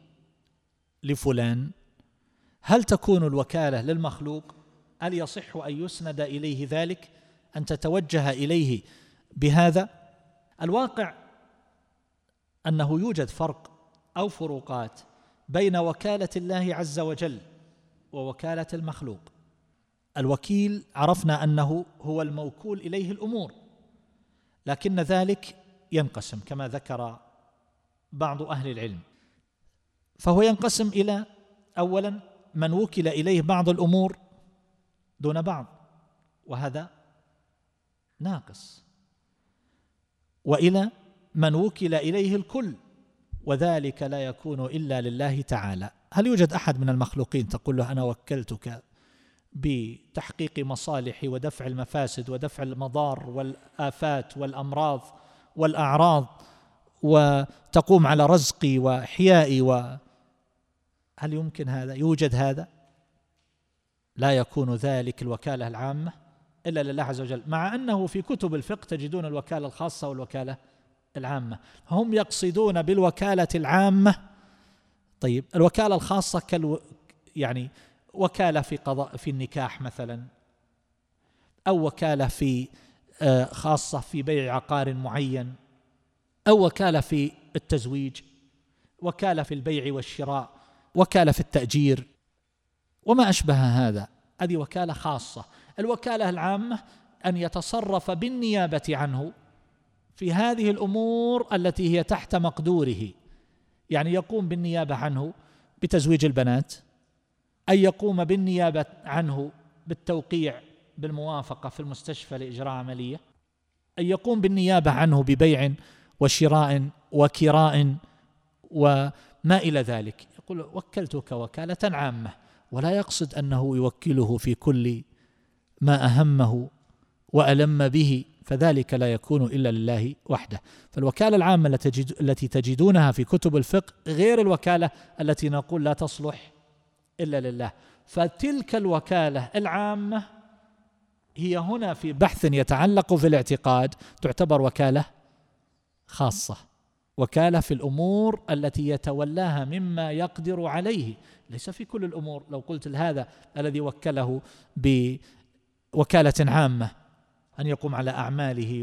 لفلان؟ هل تكون الوكالة للمخلوق؟ هل يصح أن يسند إليه ذلك، أن تتوجه إليه بهذا؟ الواقع أنه يوجد فرق أو فروقات بين وكالة الله عز وجل ووكالة المخلوق. الوكيل عرفنا أنه هو الموكول إليه الأمور، لكن ذلك ينقسم كما ذكر بعض أهل العلم، فهو ينقسم إلى أولا من وكل إليه بعض الأمور دون بعض، وهذا ناقص، وإلى من وكل إليه الكل، وذلك لا يكون إلا لله تعالى. هل يوجد أحد من المخلوقين تقول له أنا وكلتك بتحقيق مصالحي ودفع المفاسد ودفع المضار والآفات والأمراض والأعراض وتقوم على رزقي وحيائي و... هل يمكن هذا؟ يوجد هذا؟ لا يكون ذلك الوكالة العامة إلا لله عز وجل، مع أنه في كتب الفقه تجدون الوكالة الخاصة والوكالة العامة. هم يقصدون بالوكالة العامة طيب الوكالة الخاصة كالو يعني وكالة في قضاء في النكاح مثلا، أو وكالة في خاصة في بيع عقار معين، أو وكالة في التزويج، وكالة في البيع والشراء، وكالة في التأجير وما أشبه هذا. هذه وكالة خاصة. الوكالة العامة أن يتصرف بالنيابة عنه في هذه الأمور التي هي تحت مقدوره، يعني يقوم بالنيابة عنه بتزويج البنات، أن يقوم بالنيابة عنه بالتوقيع بالموافقة في المستشفى لإجراء عملية، أن يقوم بالنيابة عنه ببيع وشراء وكراء وما إلى ذلك. يقول وكلتك وكالة عامة، ولا يقصد أنه يوكله في كل ما أهمه وألم به، فذلك لا يكون إلا لله وحده. فالوكالة العامة التي تجدونها في كتب الفقه غير الوكالة التي نقول لا تصلح إلا لله. فتلك الوكالة العامة هي هنا في بحث يتعلق في الاعتقاد تعتبر وكالة خاصة، وكالة في الأمور التي يتولاها مما يقدر عليه، ليس في كل الأمور. لو قلت لهذا الذي وكله بوكالة عامة أن يقوم على أعماله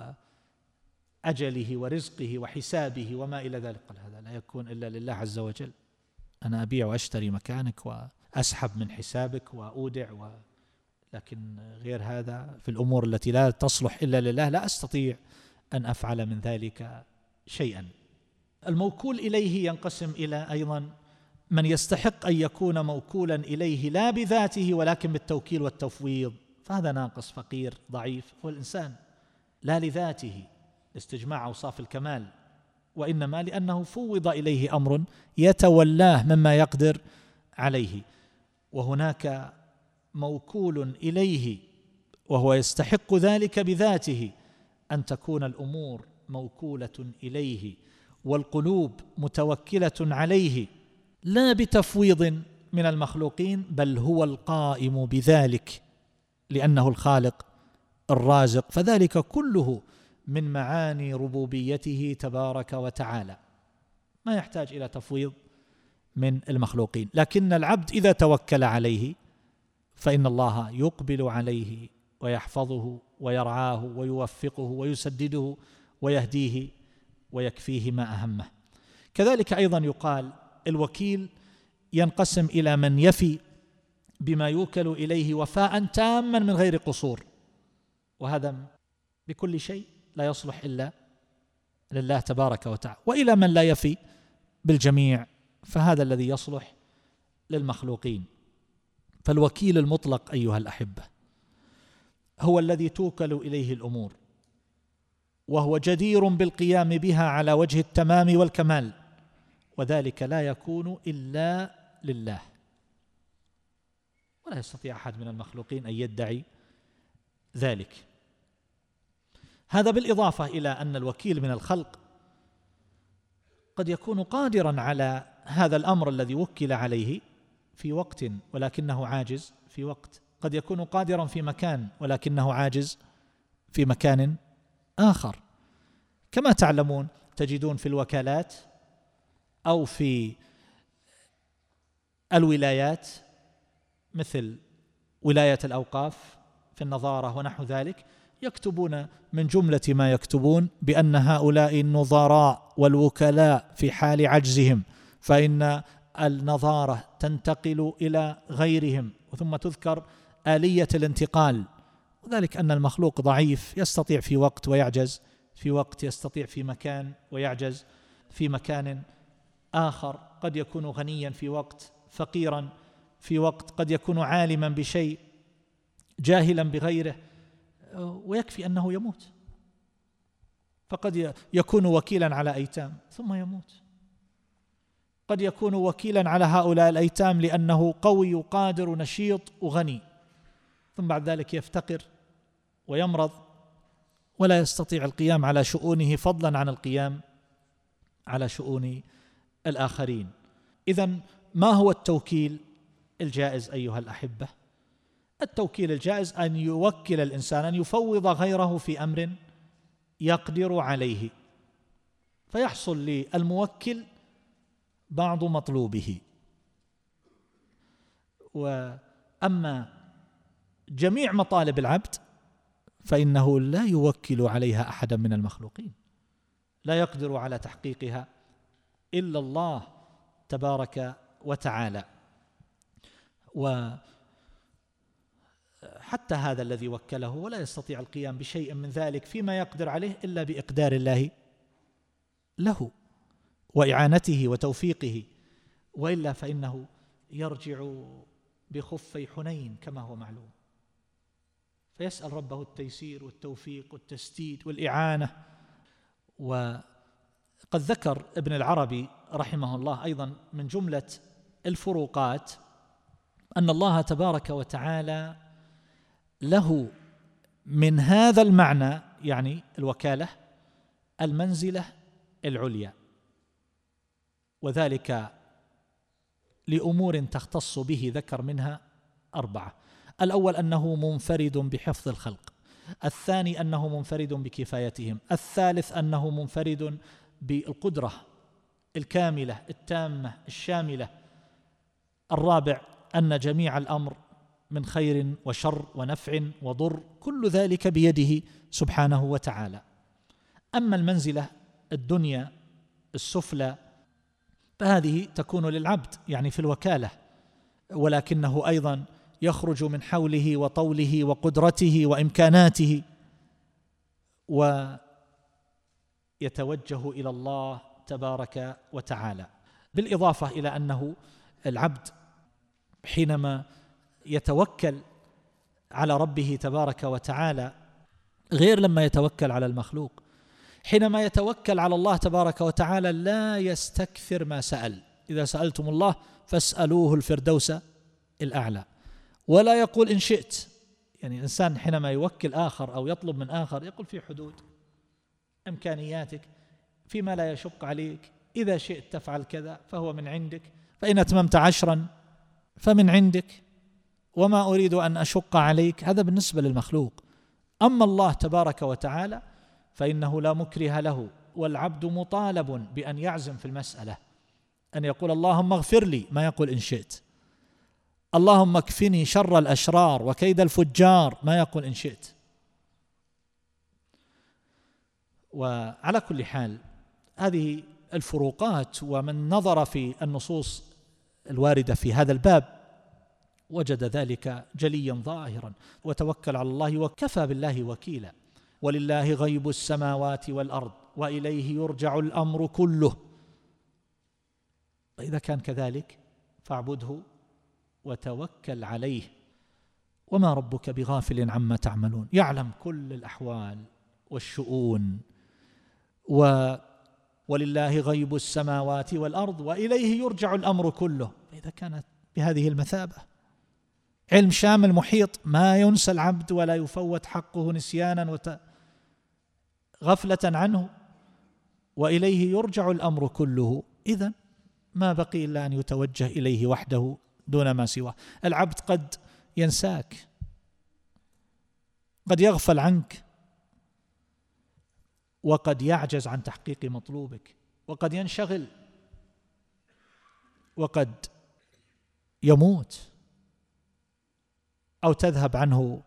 وأجله ورزقه وحسابه وما إلى ذلك، قال هذا لا يكون إلا لله عز وجل، أنا أبيع وأشتري مكانك وأسحب من حسابك وأودع و... لكن غير هذا في الأمور التي لا تصلح إلا لله لا أستطيع أن أفعل من ذلك شيئا. الموكول إليه ينقسم إلى أيضا من يستحق أن يكون موكولا إليه لا بذاته ولكن بالتوكيل والتفويض، فهذا ناقص فقير ضعيف. هو الإنسان لا لذاته لاستجماع أوصاف الكمال، وإنما لأنه فوض إليه أمر يتولاه مما يقدر عليه. وهناك موكول إليه وهو يستحق ذلك بذاته، أن تكون الأمور موكولة إليه والقلوب متوكلة عليه لا بتفويض من المخلوقين، بل هو القائم بذلك لأنه الخالق الرازق، فذلك كله من معاني ربوبيته تبارك وتعالى، ما يحتاج إلى تفويض من المخلوقين. لكن العبد إذا توكل عليه فإن الله يقبل عليه ويحفظه ويرعاه ويوفقه ويسدده ويهديه ويكفيه ما أهمه. كذلك أيضا يقال الوكيل ينقسم إلى من يفي بما يوكل إليه وفاء تاما من غير قصور، وهذا بكل شيء لا يصلح إلا لله تبارك وتعالى، وإلى من لا يفي بالجميع، فهذا الذي يصلح للمخلوقين. فالوكيل المطلق أيها الأحبة هو الذي توكل إليه الأمور وهو جدير بالقيام بها على وجه التمام والكمال، وذلك لا يكون إلا لله، ولا يستطيع أحد من المخلوقين أن يدعي ذلك. هذا بالإضافة إلى أن الوكيل من الخلق قد يكون قادرا على هذا الأمر الذي وكل عليه في وقت ولكنه عاجز في وقت، قد يكون قادرا في مكان ولكنه عاجز في مكان آخر. كما تعلمون تجدون في الوكالات أو في الولايات مثل ولاية الأوقاف في النظارة ونحو ذلك، يكتبون من جملة ما يكتبون بأن هؤلاء النظراء والوكلاء في حال عجزهم فإن النظارة تنتقل إلى غيرهم، ثم تذكر آلية الانتقال، وذلك أن المخلوق ضعيف يستطيع في وقت ويعجز في وقت، يستطيع في مكان ويعجز في مكان آخر، قد يكون غنيا في وقت، فقيرا في وقت، قد يكون عالما بشيء جاهلا بغيره، ويكفي أنه يموت. فقد يكون وكيلا على أيتام ثم يموت، قد يكون وكيلا على هؤلاء الأيتام لأنه قوي وقادر ونشيط وغني، ثم بعد ذلك يفتقر ويمرض ولا يستطيع القيام على شؤونه فضلا عن القيام على شؤون الآخرين. إذن ما هو التوكيل الجائز أيها الأحبة؟ التوكيل الجائز أن يوكل الإنسان، أن يفوض غيره في أمر يقدر عليه، فيحصل للموكل بعض مطلوبه. وأما جميع مطالب العبد فإنه لا يوكل عليها أحدا من المخلوقين، لا يقدر على تحقيقها إلا الله تبارك وتعالى. وحتى هذا الذي وكله ولا يستطيع القيام بشيء من ذلك فيما يقدر عليه إلا بإقدار الله له وإعانته وتوفيقه، وإلا فإنه يرجع بخفي حنين كما هو معلوم، فيسأل ربه التيسير والتوفيق والتسديد والإعانة. وقد ذكر ابن العربي رحمه الله أيضا من جملة الفروقات أن الله تبارك وتعالى له من هذا المعنى، يعني الوكالة، المنزلة العليا، وذلك لأمور تختص به، ذكر منها أربعة. الأول أنه منفرد بحفظ الخلق، الثاني أنه منفرد بكفايتهم، الثالث أنه منفرد بالقدرة الكاملة التامة الشاملة، الرابع أن جميع الأمر من خير وشر ونفع وضر كل ذلك بيده سبحانه وتعالى. أما المنزلة الدنيا السفلى فهذه تكون للعبد يعني في الوكالة، ولكنه أيضا يخرج من حوله وطوله وقدرته وإمكاناته ويتوجه إلى الله تبارك وتعالى. بالإضافة إلى أنه العبد حينما يتوكل على ربه تبارك وتعالى غير لما يتوكل على المخلوق. حينما يتوكل على الله تبارك وتعالى لا يستكثر ما سأل، إذا سألتم الله فاسألوه الفردوس الأعلى، ولا يقول إن شئت. يعني الإنسان حينما يوكل آخر أو يطلب من آخر يقول في حدود إمكانياتك، فيما لا يشق عليك، إذا شئت تفعل كذا فهو من عندك، فإن أتممت عشرا فمن عندك، وما أريد أن أشق عليك. هذا بالنسبة للمخلوق. أما الله تبارك وتعالى فإنه لا مكره له، والعبد مطالب بأن يعزم في المسألة، أن يقول اللهم اغفر لي، ما يقول إن شئت. اللهم اكفني شر الأشرار وكيد الفجار، ما يقول إن شئت. وعلى كل حال هذه الفروقات، ومن نظر في النصوص الواردة في هذا الباب وجد ذلك جليا ظاهرا. وتوكل على الله وكفى بالله وكيلا، ولله غيب السماوات والأرض وإليه يرجع الأمر كله. فإذا كان كذلك فاعبده وتوكل عليه، وما ربك بغافل عما تعملون، يعلم كل الأحوال والشؤون. و ولله غيب السماوات والأرض وإليه يرجع الأمر كله. فإذا كانت بهذه المثابة علم شامل محيط، ما ينسى العبد ولا يفوت حقه نسيانا وغفلة عنه، وإليه يرجع الأمر كله، إذن ما بقي إلا أن يتوجه إليه وحده دون ما سواه. العبد قد ينساك، قد يغفل عنك، وقد يعجز عن تحقيق مطلوبك، وقد ينشغل، وقد يموت، أو تذهب عنه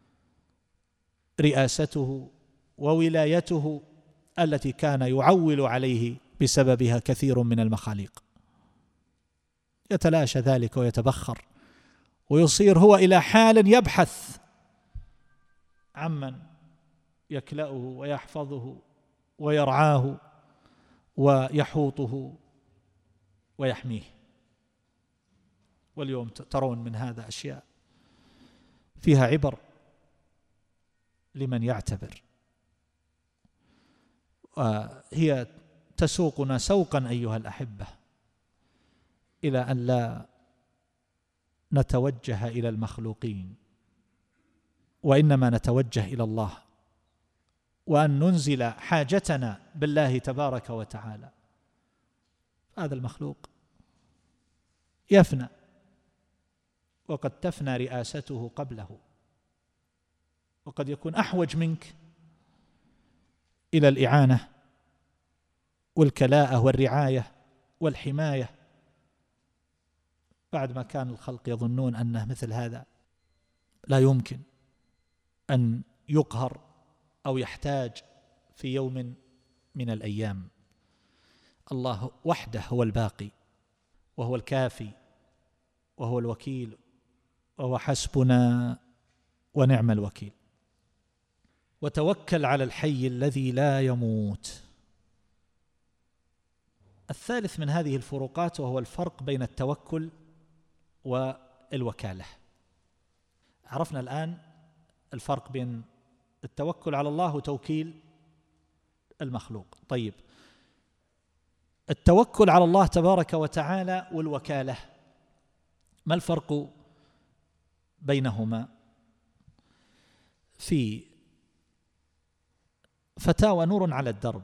رئاسته وولايته التي كان يعول عليه بسببها كثير من المخاليق. يتلاشى ذلك ويتبخر، ويصير هو إلى حال يبحث عمن يكلأه ويحفظه ويرعاه ويحوطه ويحميه. واليوم ترون من هذا أشياء فيها عبر لمن يعتبر، وهي تسوقنا سوقا أيها الأحبة إلى أن لا نتوجه إلى المخلوقين، وإنما نتوجه إلى الله، وأن ننزل حاجتنا بالله تبارك وتعالى. هذا المخلوق يفنى، وقد تفنى رئاسته قبله، وقد يكون أحوج منك إلى الإعانة والكلاءة والرعاية والحماية، بعد ما كان الخلق يظنون أنه مثل هذا لا يمكن أن يقهر أو يحتاج في يوم من الأيام. الله وحده هو الباقي، وهو الكافي، وهو الوكيل، وهو حسبنا ونعم الوكيل. وتوكل على الحي الذي لا يموت. الثالث من هذه الفروقات وهو الفرق بين التوكل والوكالة. عرفنا الآن الفرق بين التوكل على الله وتوكيل المخلوق. طيب، التوكل على الله تبارك وتعالى والوكالة، ما الفرق بينهما؟ في فتاوى نور على الدرب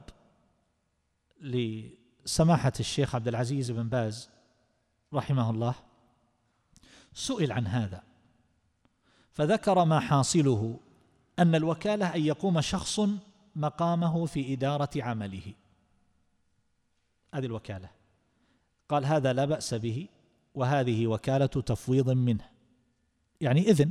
لسماحة الشيخ عبد العزيز بن باز رحمه الله سئل عن هذا، فذكر ما حاصله أن الوكالة أن يقوم شخص مقامه في إدارة عمله، هذه الوكالة. قال هذا لا بأس به، وهذه وكالة تفويض منه، يعني إذن.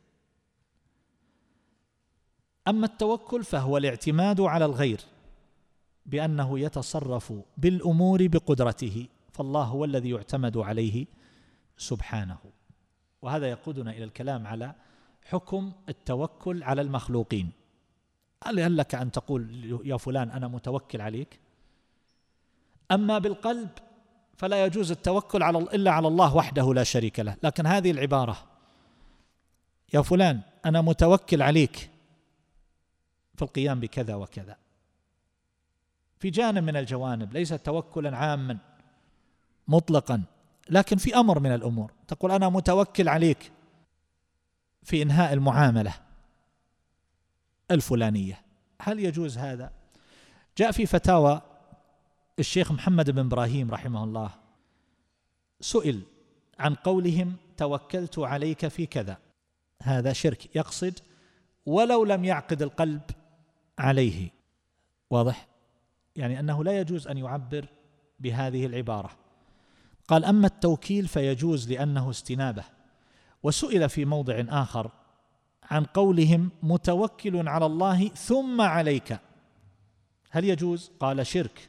أما التوكل فهو الاعتماد على الغير بأنه يتصرف بالأمور بقدرته، فالله هو الذي يعتمد عليه سبحانه. وهذا يقودنا إلى الكلام على حكم التوكل على المخلوقين. هل لك أن تقول يا فلان أنا متوكل عليك؟ أما بالقلب فلا يجوز التوكل على إلا على الله وحده لا شريك له، لكن هذه العبارة يا فلان أنا متوكل عليك في القيام بكذا وكذا، في جانب من الجوانب ليس توكلا عاما مطلقا، لكن في أمر من الأمور تقول أنا متوكل عليك في إنهاء المعاملة الفلانية، هل يجوز هذا؟ جاء في فتاوى الشيخ محمد بن إبراهيم رحمه الله، سئل عن قولهم توكلت عليك في كذا، هذا شرك، يقصد ولو لم يعقد القلب عليه، واضح؟ يعني أنه لا يجوز أن يعبر بهذه العبارة. قال أما التوكيل فيجوز لأنه استنابة. وسئل في موضع آخر عن قولهم متوكل على الله ثم عليك، هل يجوز؟ قال شرك،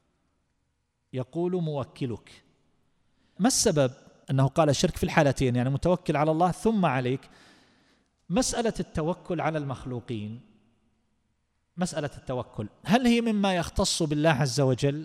يقول موكلك. ما السبب أنه قال شرك في الحالتين، يعني متوكل على الله ثم عليك؟ مسألة التوكل على المخلوقين، مسألة التوكل هل هي مما يختص بالله عز وجل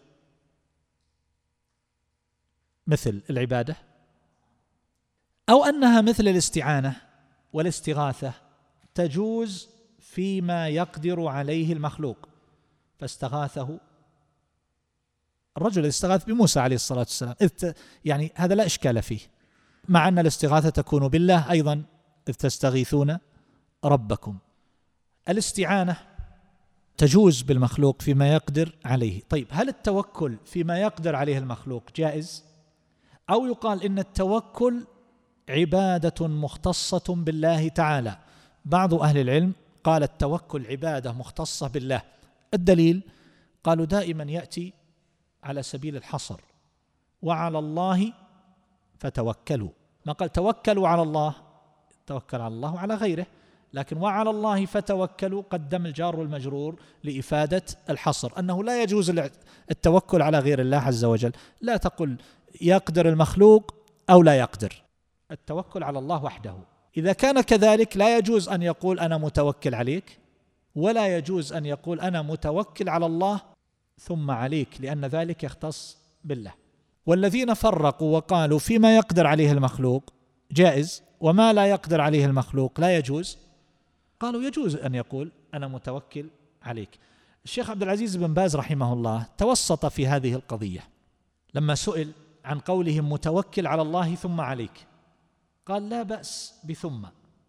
مثل العبادة، أو أنها مثل الاستعانة والاستغاثة تجوز فيما يقدر عليه المخلوق؟ فاستغاثه الرجل استغاث بموسى عليه الصلاة والسلام، يعني هذا لا إشكال فيه، مع أن الاستغاثة تكون بالله أيضا إذ تستغيثون ربكم. الاستعانة تجوز بالمخلوق فيما يقدر عليه. طيب هل التوكل فيما يقدر عليه المخلوق جائز؟ أو يقال إن التوكل عبادة مختصة بالله تعالى؟ بعض أهل العلم قال التوكل عبادة مختصة بالله. الدليل قالوا دائما يأتي على سبيل الحصر، وعلى الله فتوكلوا، ما قال توكلوا على الله، توكل على الله وعلى غيره، لكن وعلى الله فتوكلوا قدم الجار والمجرور لإفادة الحصر، أنه لا يجوز التوكل على غير الله عز وجل. لا تقل يقدر المخلوق أو لا يقدر، التوكل على الله وحده. إذا كان كذلك لا يجوز أن يقول أنا متوكل عليك، ولا يجوز أن يقول أنا متوكل على الله ثم عليك، لأن ذلك يختص بالله. والذين فرقوا وقالوا فيما يقدر عليه المخلوق جائز وما لا يقدر عليه المخلوق لا يجوز، قالوا يجوز أن يقول أنا متوكل عليك. الشيخ عبد العزيز بن باز رحمه الله توسط في هذه القضية لما سئل عن قولهم متوكل على الله ثم عليك، قال لا بأس بثم،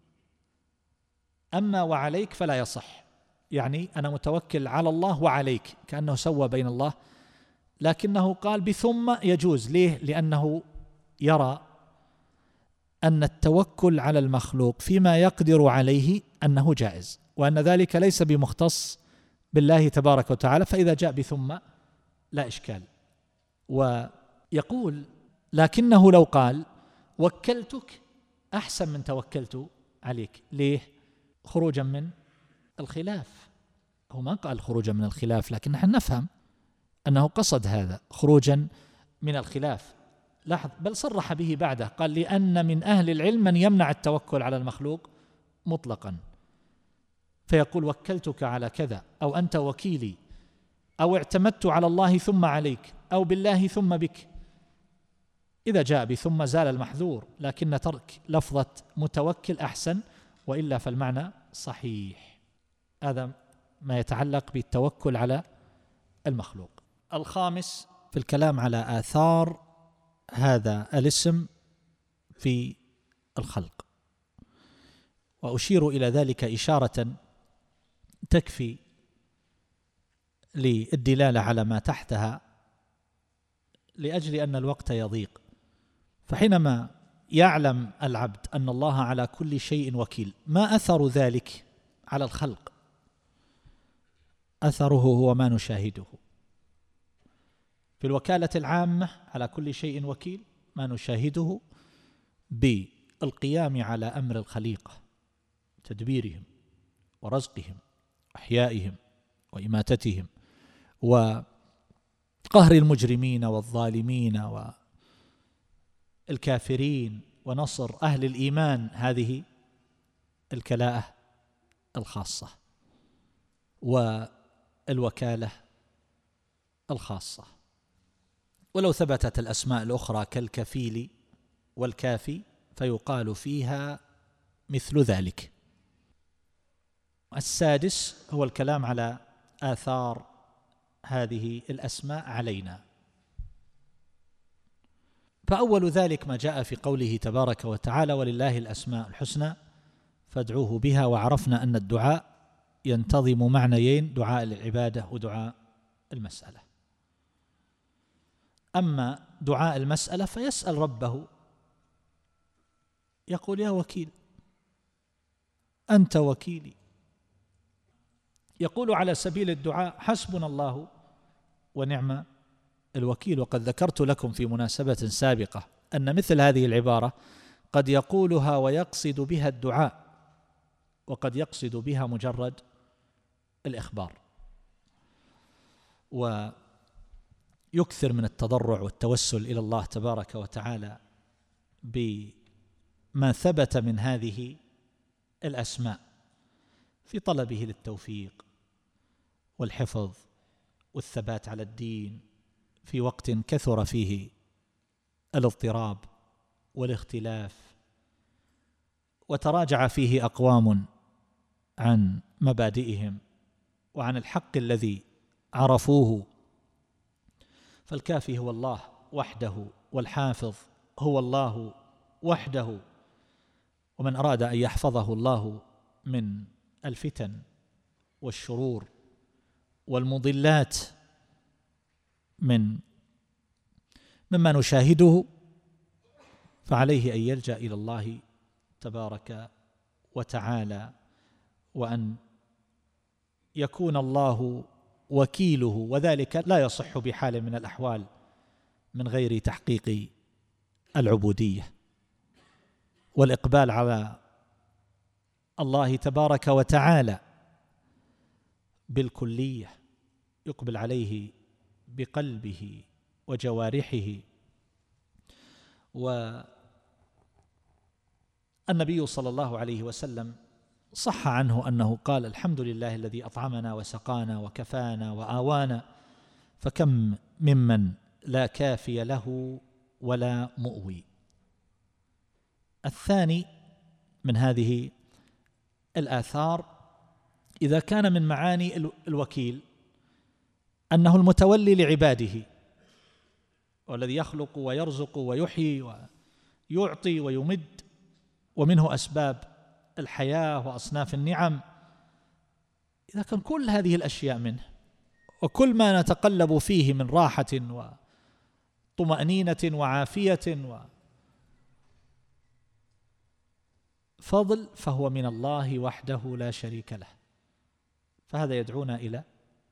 أما وعليك فلا يصح، يعني أنا متوكل على الله وعليك، كأنه سوى بين الله، لكنه قال بثم يجوز. ليه؟ لأنه يرى أن التوكل على المخلوق فيما يقدر عليه أنه جائز، وأن ذلك ليس بمختص بالله تبارك وتعالى، فإذا جاء بثم لا إشكال. ويقول لكنه لو قال وكلتك أحسن من توكلت عليك، ليه؟ خروجا من الخلاف. هو ما قال خروجا من الخلاف، لكن نحن نفهم أنه قصد هذا خروجا من الخلاف. لاحظ بل صرح به بعده، قال لأن من أهل العلم من يمنع التوكل على المخلوق مطلقا، فيقول وكلتك على كذا، أو أنت وكيلي، أو اعتمدت على الله ثم عليك، أو بالله ثم بك. إذا جاء بثم زال المحذور، لكن ترك لفظة متوكل أحسن، وإلا فالمعنى صحيح. هذا ما يتعلق بالتوكل على المخلوق. الخامس في الكلام على آثار هذا الاسم في الخلق، وأشير إلى ذلك إشارة تكفي للدلالة على ما تحتها لأجل أن الوقت يضيق. فحينما يعلم العبد أن الله على كل شيء وكيل، ما أثر ذلك على الخلق، أثره هو ما نشاهده. في الوكالة العامة على كل شيء وكيل، ما نشاهده بالقيام على أمر الخليقة، تدبيرهم ورزقهم وإحيائهم وإماتتهم وقهر المجرمين والظالمين والكافرين ونصر أهل الإيمان. هذه الكلاءة الخاصة والوكالة الخاصة. ولو ثبتت الأسماء الأخرى كالكفيل والكافي فيقال فيها مثل ذلك. السادس هو الكلام على آثار هذه الأسماء علينا. فأول ذلك ما جاء في قوله تبارك وتعالى: ولله الأسماء الحسنى فادعوه بها. وعرفنا أن الدعاء ينتظم معنيين: دعاء العبادة ودعاء المسألة. أما دعاء المسألة فيسأل ربه، يقول: يا وكيل أنت وكيلي. يقول على سبيل الدعاء: حسبنا الله ونعم الوكيل. وقد ذكرت لكم في مناسبة سابقة أن مثل هذه العبارة قد يقولها ويقصد بها الدعاء، وقد يقصد بها مجرد الإخبار، ويكثر من التضرع والتوسل إلى الله تبارك وتعالى بما ثبت من هذه الأسماء في طلبه للتوفيق والحفظ والثبات على الدين في وقت كثر فيه الاضطراب والاختلاف وتراجع فيه أقوام عن مبادئهم وعن الحق الذي عرفوه. فالكافي هو الله وحده، والحافظ هو الله وحده. ومن أراد أن يحفظه الله من الفتن والشرور والمضلات من مما نشاهده فعليه أن يلجأ إلى الله تبارك وتعالى، وأن يكون الله وكيله، وذلك لا يصح بحال من الأحوال من غير تحقيق العبودية والإقبال على الله تبارك وتعالى بالكلية، يقبل عليه بقلبه وجوارحه. والنبي صلى الله عليه وسلم صح عنه أنه قال: الحمد لله الذي أطعمنا وسقانا وكفانا وآوانا، فكم ممن لا كافي له ولا مؤوي. الثاني من هذه الآثار إذا كان من معاني الوكيل أنه المتولي لعباده، والذي يخلق ويرزق ويحيي ويعطي ويمد، ومنه أسباب الحياة وأصناف النعم. إذا كان كل هذه الأشياء منه، وكل ما نتقلب فيه من راحة وطمأنينة وعافية وفضل، فهو من الله وحده لا شريك له. فهذا يدعونا إلى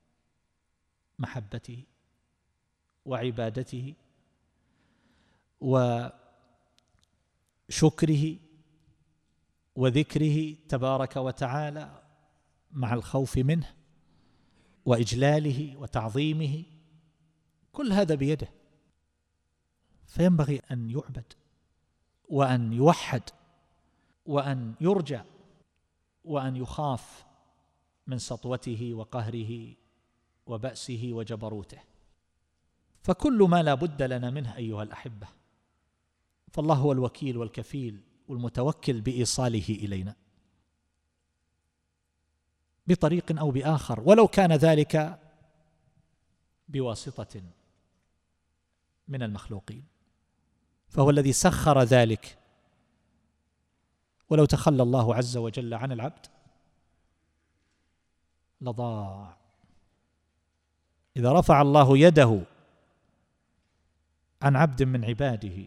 محبته وعبادته وشكره وذكره تبارك وتعالى مع الخوف منه وإجلاله وتعظيمه. كل هذا بيده، فينبغي أن يعبد وأن يوحد وأن يرجى وأن يخاف من سطوته وقهره وبأسه وجبروته. فكل ما لا بد لنا منه أيها الأحبة، فالله هو الوكيل والكفيل والمتوكل بإيصاله إلينا بطريق أو بآخر، ولو كان ذلك بواسطة من المخلوقين، فهو الذي سخر ذلك. ولو تخلى الله عز وجل عن العبد لضاع. إذا رفع الله يده عن عبد من عباده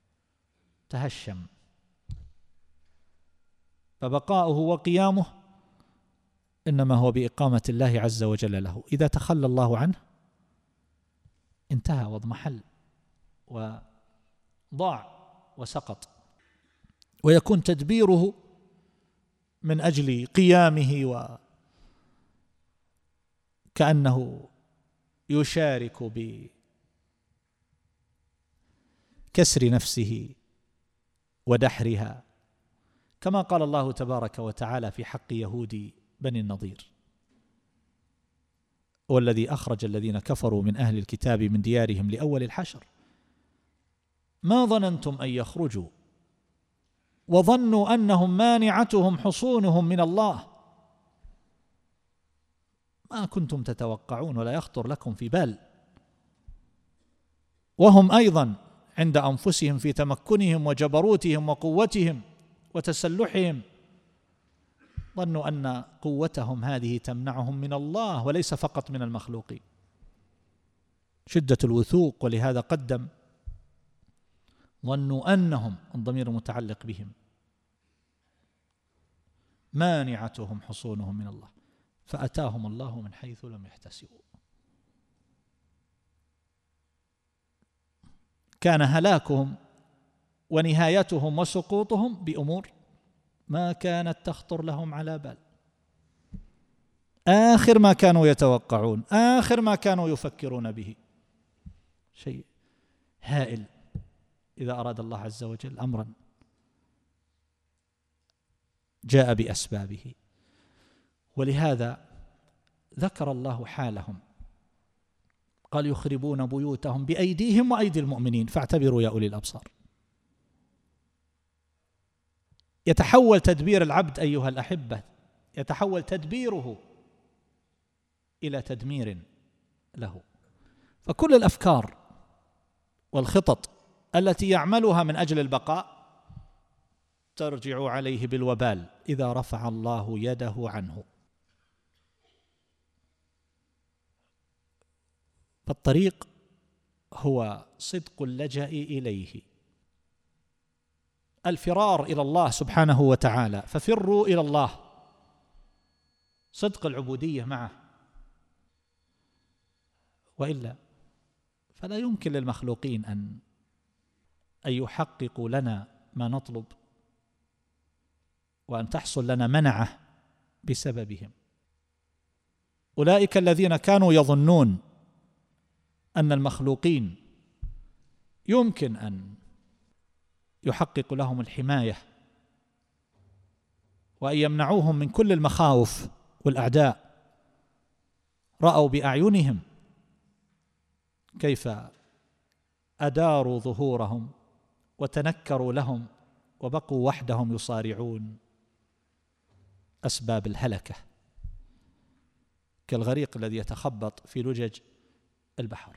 تهشم، فبقاؤه وقيامه إنما هو بإقامة الله عز وجل له. إذا تخلى الله عنه انتهى واضمحل وضاع وسقط، ويكون تدبيره من أجل قيامه وكأنه يشارك بكسر نفسه ودحرها، كما قال الله تبارك وتعالى في حق يهود بني النضير: والذي أخرج الذين كفروا من أهل الكتاب من ديارهم لأول الحشر ما ظننتم أن يخرجوا وظنوا أنهم مانعتهم حصونهم من الله ما كنتم تتوقعون ولا يخطر لكم في بال. وهم أيضا عند أنفسهم في تمكنهم وجبروتهم وقوتهم وتسلحهم ظنوا أن قوتهم هذه تمنعهم من الله وليس فقط من المخلوقين، شدة الوثوق. ولهذا قدم ظنوا أنهم، الضمير متعلق بهم، مانعتهم حصونهم من الله فأتاهم الله من حيث لم يحتسبوا. كان هلاكهم ونهايتهم وسقوطهم بأمور ما كانت تخطر لهم على بال، آخر ما كانوا يتوقعون، آخر ما كانوا يفكرون به. شيء هائل إذا أراد الله عز وجل أمرا جاء بأسبابه. ولهذا ذكر الله حالهم، قال: يخربون بيوتهم بأيديهم وأيدي المؤمنين فاعتبروا يا أولي الأبصار. يتحول تدبير العبد أيها الأحبة، يتحول تدبيره إلى تدمير له. فكل الأفكار والخطط التي يعملها من أجل البقاء ترجع عليه بالوبال إذا رفع الله يده عنه. فالطريق هو صدق اللجأ إليه، الفرار إلى الله سبحانه وتعالى، ففروا إلى الله، صدق العبودية معه، وإلا فلا يمكن للمخلوقين أن أن يحققوا لنا ما نطلب وأن تحصل لنا منعة بسببهم. أولئك الذين كانوا يظنون أن المخلوقين يمكن أن يحقق لهم الحماية وأن يمنعوهم من كل المخاوف والأعداء، رأوا بأعينهم كيف أداروا ظهورهم وتنكروا لهم وبقوا وحدهم يصارعون أسباب الهلكة كالغريق الذي يتخبط في لجج البحر.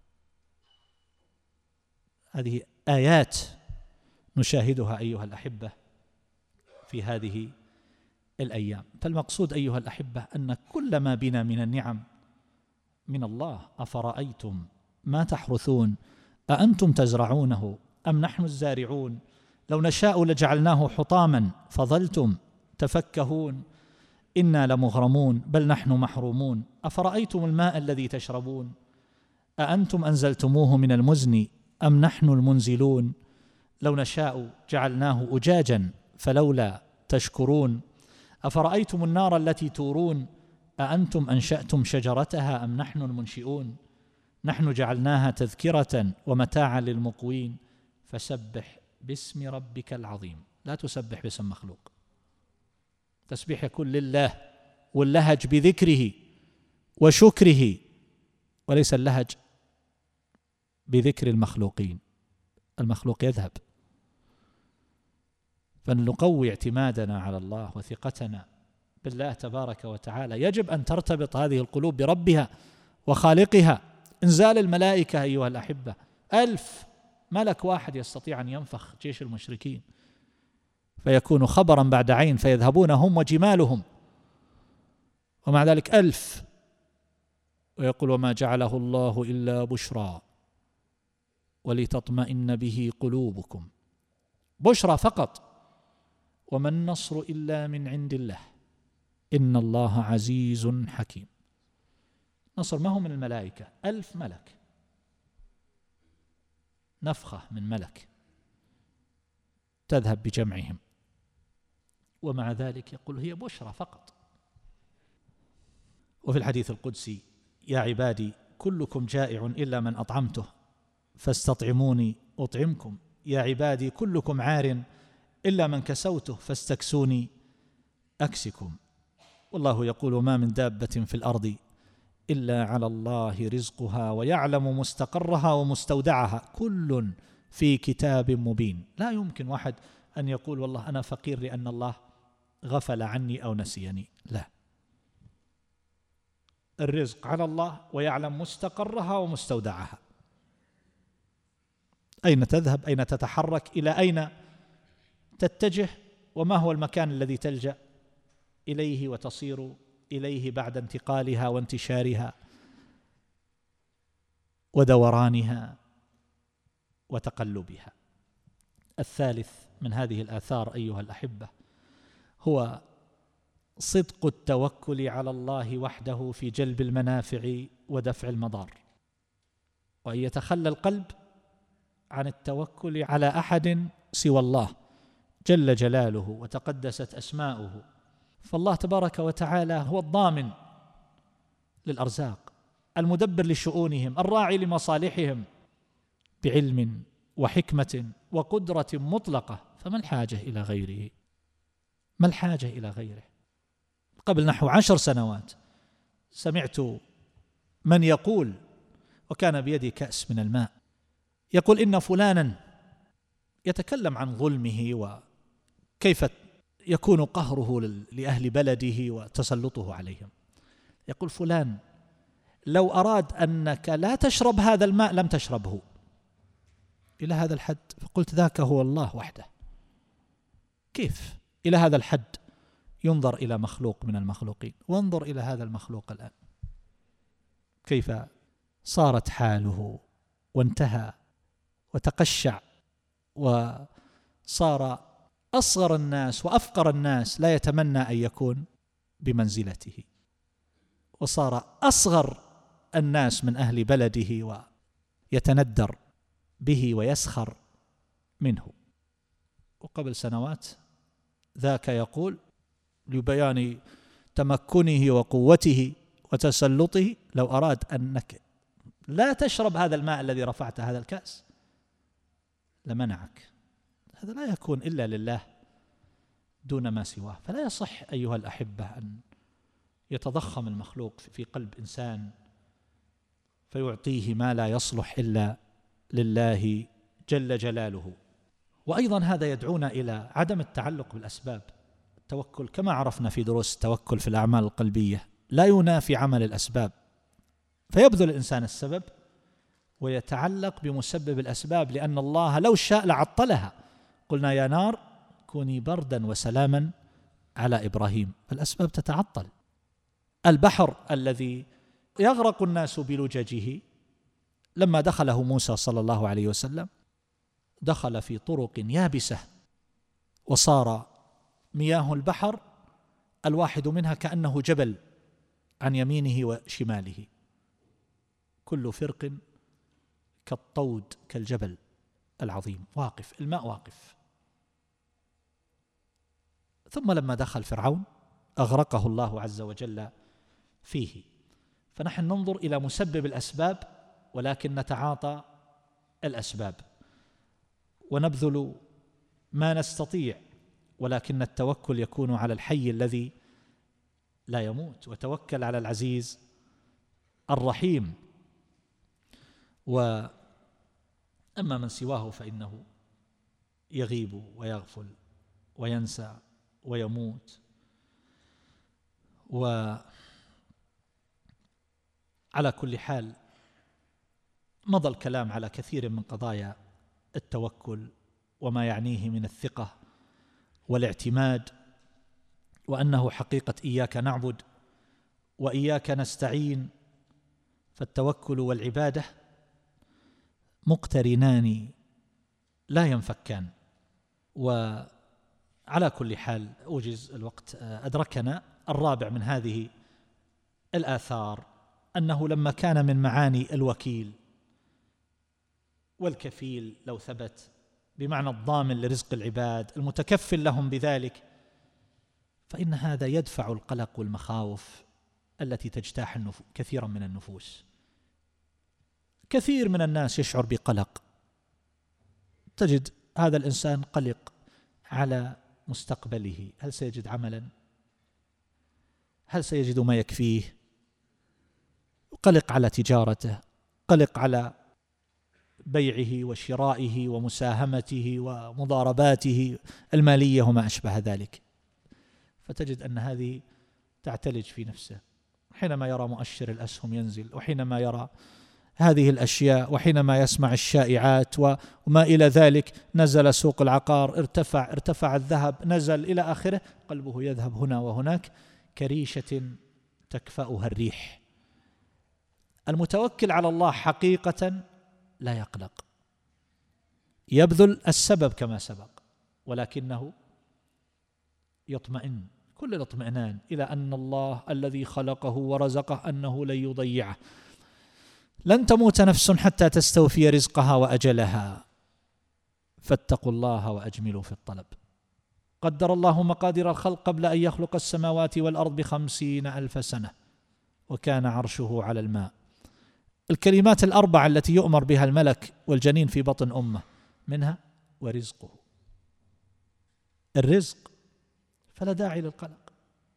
هذه آيات نشاهدها أيها الأحبة في هذه الأيام. فالمقصود أيها الأحبة أن كل ما بنا من النعم من الله. أفرأيتم ما تحرثون أأنتم تزرعونه أم نحن الزارعون لو نشاء لجعلناه حطاما فظلتم تفكهون إنا لمغرمون بل نحن محرومون. أفرأيتم الماء الذي تشربون أأنتم أنزلتموه من المزن أم نحن المنزلون لو نشاء جعلناه أجاجا فلولا تشكرون. أفرأيتم النار التي تورون أأنتم أنشأتم شجرتها أم نحن المنشئون نحن جعلناها تذكرة ومتاعا للمقوين فسبح باسم ربك العظيم. لا تسبح باسم مخلوق، تسبيح يكون لله، واللهج بذكره وشكره، وليس اللهج بذكر المخلوقين. المخلوق يذهب. فنقوي اعتمادنا على الله وثقتنا بالله تبارك وتعالى. يجب أن ترتبط هذه القلوب بربها وخالقها. انزال الملائكة أيها الأحبة، ألف ملك واحد يستطيع أن ينفخ جيش المشركين فيكون خبرا بعد عين فيذهبون هم وجمالهم، ومع ذلك ألف. ويقول وما جعله الله إلا بشرى ولتطمئن به قلوبكم، بشرى فقط. وما النصر إلا من عند الله إن الله عزيز حكيم. نصر ما هو من الملائكة، ألف ملك، نفخة من ملك تذهب بجمعهم، ومع ذلك يقول هي بشرى فقط. وفي الحديث القدسي: يا عبادي كلكم جائع إلا من أطعمته فاستطعموني أطعمكم، يا عبادي كلكم عار إلا من كسوته فاستكسوني أكسكم. والله يقول: ما من دابة في الأرض إلا على الله رزقها ويعلم مستقرها ومستودعها كل في كتاب مبين. لا يمكن واحد أن يقول والله أنا فقير لأن الله غفل عني أو نسيني، لا، الرزق على الله ويعلم مستقرها ومستودعها. أين تذهب، أين تتحرك، إلى أين تتجه، وما هو المكان الذي تلجأ إليه وتصير إليه بعد انتقالها وانتشارها ودورانها وتقلبها. الثالث من هذه الآثار أيها الأحبة هو صدق التوكل على الله وحده في جلب المنافع ودفع المضار، وأن يتخلى القلب عن التوكل على أحد سوى الله جل جلاله وتقدست أسماؤه. فالله تبارك وتعالى هو الضامن للأرزاق، المدبر لشؤونهم، الراعي لمصالحهم، بعلم وحكمة وقدرة مطلقة. فما الحاجة إلى غيره؟ ما الحاجة إلى غيره؟ قبل نحو عشر سنوات سمعت من يقول، وكان بيدي كأس من الماء، يقول إن فلانا يتكلم عن ظلمه وكيف يكون قهره لأهل بلده وتسلطه عليهم. يقول فلان لو أراد أنك لا تشرب هذا الماء لم تشربه، إلى هذا الحد. فقلت ذاك هو الله وحده. كيف إلى هذا الحد ينظر إلى مخلوق من المخلوقين؟ وانظر إلى هذا المخلوق الآن كيف صارت حاله وانتهى وتقشع، وصار أصغر الناس وأفقر الناس لا يتمنى أن يكون بمنزلته، وصار أصغر الناس من أهل بلده ويتندر به ويسخر منه. وقبل سنوات ذاك يقول لبيان تمكنه وقوته وتسلطه: لو أراد أنك لا تشرب هذا الماء الذي رفعت هذا الكأس لمنعك. هذا لا يكون إلا لله دون ما سواه. فلا يصح أيها الأحبة أن يتضخم المخلوق في قلب إنسان فيعطيه ما لا يصلح إلا لله جل جلاله. وأيضا هذا يدعونا إلى عدم التعلق بالأسباب. التوكل كما عرفنا في دروس التوكل في الأعمال القلبية لا ينافي عمل الأسباب، فيبذل الإنسان السبب ويتعلق بمسبب الأسباب، لأن الله لو شاء لعطلها. قلنا يا نار كوني بردا وسلاما على إبراهيم، فالأسباب تتعطل. البحر الذي يغرق الناس بلججه لما دخله موسى صلى الله عليه وسلم دخل في طرق يابسة، وصار مياه البحر الواحد منها كأنه جبل عن يمينه وشماله، كل فرق كالطود كالجبل العظيم واقف، الماء واقف. ثم لما دخل فرعون أغرقه الله عز وجل فيه. فنحن ننظر إلى مسبب الأسباب ولكن نتعاطى الأسباب ونبذل ما نستطيع، ولكن التوكل يكون على الحي الذي لا يموت، وتوكل على العزيز الرحيم. وأما من سواه فإنه يغيب ويغفل وينسى ويموت. وعلى كل حال مضى الكلام على كثير من قضايا التوكل وما يعنيه من الثقة والاعتماد، وأنه حقيقة إياك نعبد وإياك نستعين. فالتوكل والعبادة مقترنان لا ينفكان. وعلى كل حال أوجز الوقت أدركنا، الرابع من هذه الآثار أنه لما كان من معاني الوكيل والكفيل لو ثبت بمعنى الضامن لرزق العباد المتكفل لهم بذلك، فإن هذا يدفع القلق والمخاوف التي تجتاح كثيرا من النفوس. كثير من الناس يشعر بقلق، تجد هذا الإنسان قلق على مستقبله، هل سيجد عملا؟ هل سيجد ما يكفيه؟ قلق على تجارته، قلق على بيعه وشرائه ومساهمته ومضارباته المالية وما أشبه ذلك. فتجد أن هذه تعتلج في نفسه حينما يرى مؤشر الأسهم ينزل، وحينما يرى هذه الأشياء، وحينما يسمع الشائعات وما إلى ذلك. نزل سوق العقار، ارتفع ارتفع الذهب، نزل إلى آخره، قلبه يذهب هنا وهناك كريشة تكفأها الريح. المتوكل على الله حقيقة لا يقلق، يبذل السبب كما سبق، ولكنه يطمئن كل الاطمئنان إلى أن الله الذي خلقه ورزقه أنه لن يضيعه. لن تموت نفس حتى تستوفي رزقها وأجلها، فاتقوا الله وأجملوا في الطلب. قدر الله مقادير الخلق قبل أن يخلق السماوات والأرض بخمسين ألف سنة، وكان عرشه على الماء. الكلمات الأربعة التي يؤمر بها الملك والجنين في بطن أمه منها ورزقه، الرزق، فلا داعي للقلق،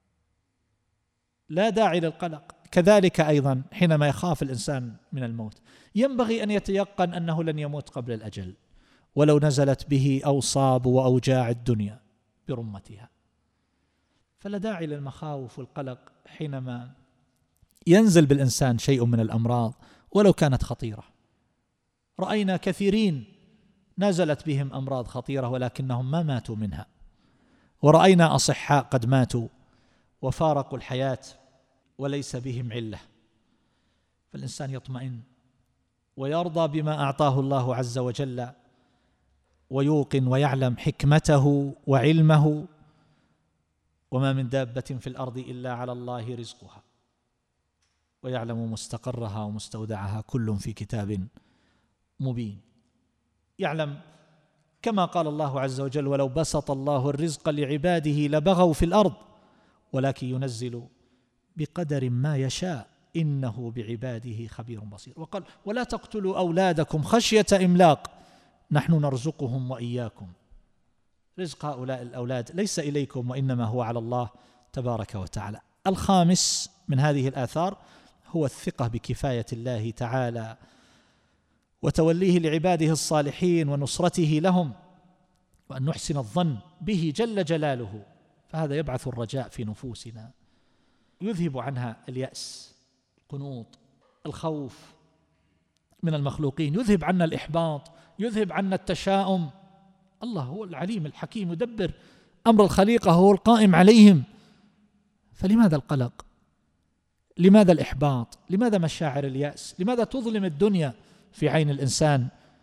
لا داعي للقلق. كذلك أيضا حينما يخاف الإنسان من الموت ينبغي أن يتيقن أنه لن يموت قبل الأجل، ولو نزلت به أوصاب وأوجاع الدنيا برمتها. فلا داعي للمخاوف والقلق حينما ينزل بالإنسان شيء من الأمراض ولو كانت خطيرة. رأينا كثيرين نزلت بهم أمراض خطيرة ولكنهم ما ماتوا منها، ورأينا أصحاء قد ماتوا وفارقوا الحياة وليس بهم علة. فالإنسان يطمئن ويرضى بما أعطاه الله عز وجل، ويوقن ويعلم حكمته وعلمه. وما من دابة في الأرض إلا على الله رزقها ويعلم مستقرها ومستودعها كل في كتاب مبين. يعلم كما قال الله عز وجل: ولو بسط الله الرزق لعباده لبغوا في الأرض ولكن ينزل بقدر ما يشاء إنه بعباده خبير بصير. وقال: ولا تقتلوا أولادكم خشية إملاق نحن نرزقهم وإياكم. رزق هؤلاء الأولاد ليس إليكم وإنما هو على الله تبارك وتعالى. الخامس من هذه الآثار هو الثقة بكفاية الله تعالى وتوليه لعباده الصالحين ونصرته لهم، وأن نحسن الظن به جل جلاله. فهذا يبعث الرجاء في نفوسنا، يذهب عنها اليأس، القنوط، الخوف من المخلوقين، يذهب عنا الإحباط، يذهب عنا التشاؤم. الله هو العليم الحكيم يدبر أمر الخليقة، هو القائم عليهم. فلماذا القلق؟ لماذا الإحباط؟ لماذا مشاعر اليأس؟ لماذا تظلم الدنيا في عين الإنسان؟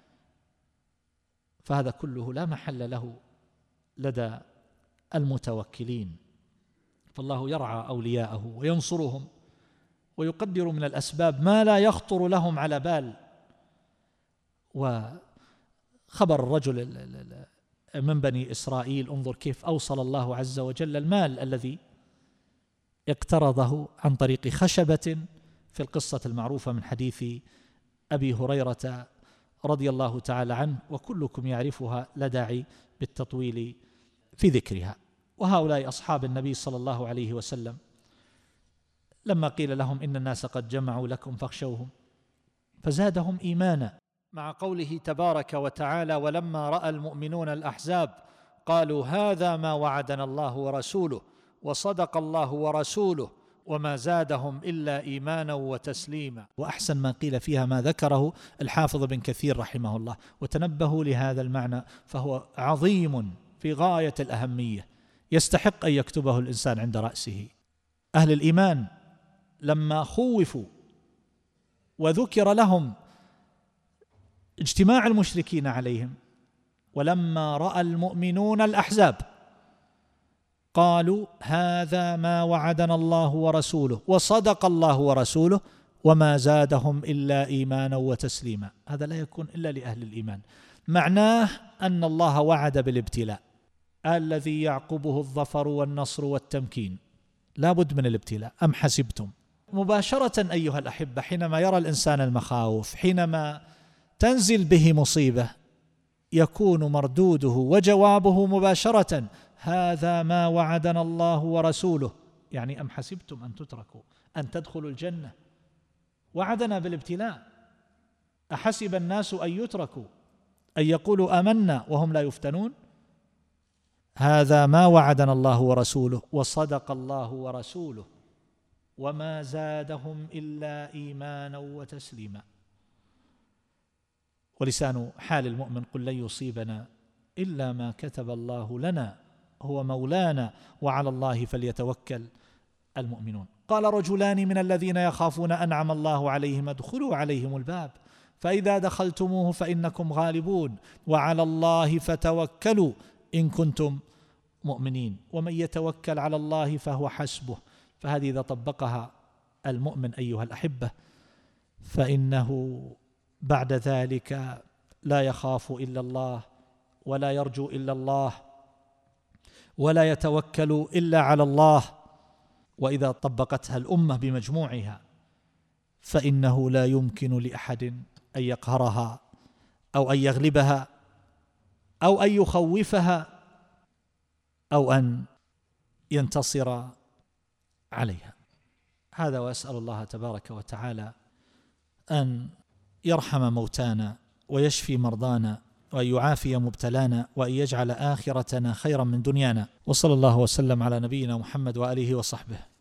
فهذا كله لا محل له لدى المتوكلين. فالله يرعى أولياءه وينصرهم ويقدر من الأسباب ما لا يخطر لهم على بال. وخبر الرجل من بني إسرائيل، انظر كيف أوصل الله عز وجل المال الذي اقترضه عن طريق خشبة في القصة المعروفة من حديث أبي هريرة رضي الله تعالى عنه، وكلكم يعرفها، لا داعي بالتطويل في ذكرها. وهؤلاء أصحاب النبي صلى الله عليه وسلم لما قيل لهم إن الناس قد جمعوا لكم فاخشوهم فزادهم إيمانا، مع قوله تبارك وتعالى: ولما رأى المؤمنون الأحزاب قالوا هذا ما وعدنا الله ورسوله وصدق الله ورسوله وما زادهم إلا إيمانا وتسليما. وأحسن ما قيل فيها ما ذكره الحافظ بن كثير رحمه الله، وتنبهوا لهذا المعنى فهو عظيم في غاية الأهمية، يستحق أن يكتبه الإنسان عند رأسه. أهل الإيمان لما خوفوا وذكر لهم اجتماع المشركين عليهم، ولما رأى المؤمنون الأحزاب قالوا هذا ما وعدنا الله ورسوله وصدق الله ورسوله وما زادهم إلا إيمانا وتسليما. هذا لا يكون إلا لأهل الإيمان. معناه أن الله وعد بالابتلاء الذي يعقبه الظفر والنصر والتمكين، لا بد من الابتلاء. أم حسبتم مباشرة أيها الأحبة، حينما يرى الإنسان المخاوف، حينما تنزل به مصيبة، يكون مردوده وجوابه مباشرة هذا ما وعدنا الله ورسوله، يعني أم حسبتم أن تتركوا أن تدخلوا الجنة، وعدنا بالابتلاء. أحسب الناس أن يتركوا أن يقولوا آمنا وهم لا يفتنون؟ هذا ما وعدنا الله ورسوله وصدق الله ورسوله وما زادهم إلا إيمانا وتسليما. ولسان حال المؤمن قل لن يصيبنا إلا ما كتب الله لنا هو مولانا وعلى الله فليتوكل المؤمنون. قال رجلان من الذين يخافون أنعم الله عليهم ادخلوا عليهم الباب فإذا دخلتموه فإنكم غالبون وعلى الله فتوكلوا إن كنتم مؤمنين ومن يتوكل على الله فهو حسبه. فهذه إذا طبقها المؤمن أيها الأحبة فإنه بعد ذلك لا يخاف إلا الله ولا يرجو إلا الله ولا يتوكل إلا على الله. وإذا طبقتها الأمة بمجموعها فإنه لا يمكن لأحد أن يقهرها أو أن يغلبها أو أن يخوفها أو أن ينتصر عليها. هذا وأسأل الله تبارك وتعالى أن يرحم موتانا ويشفي مرضانا وأن يعافي مبتلانا وأن يجعل آخرتنا خيرا من دنيانا. وصلى الله وسلم على نبينا محمد وآله وصحبه.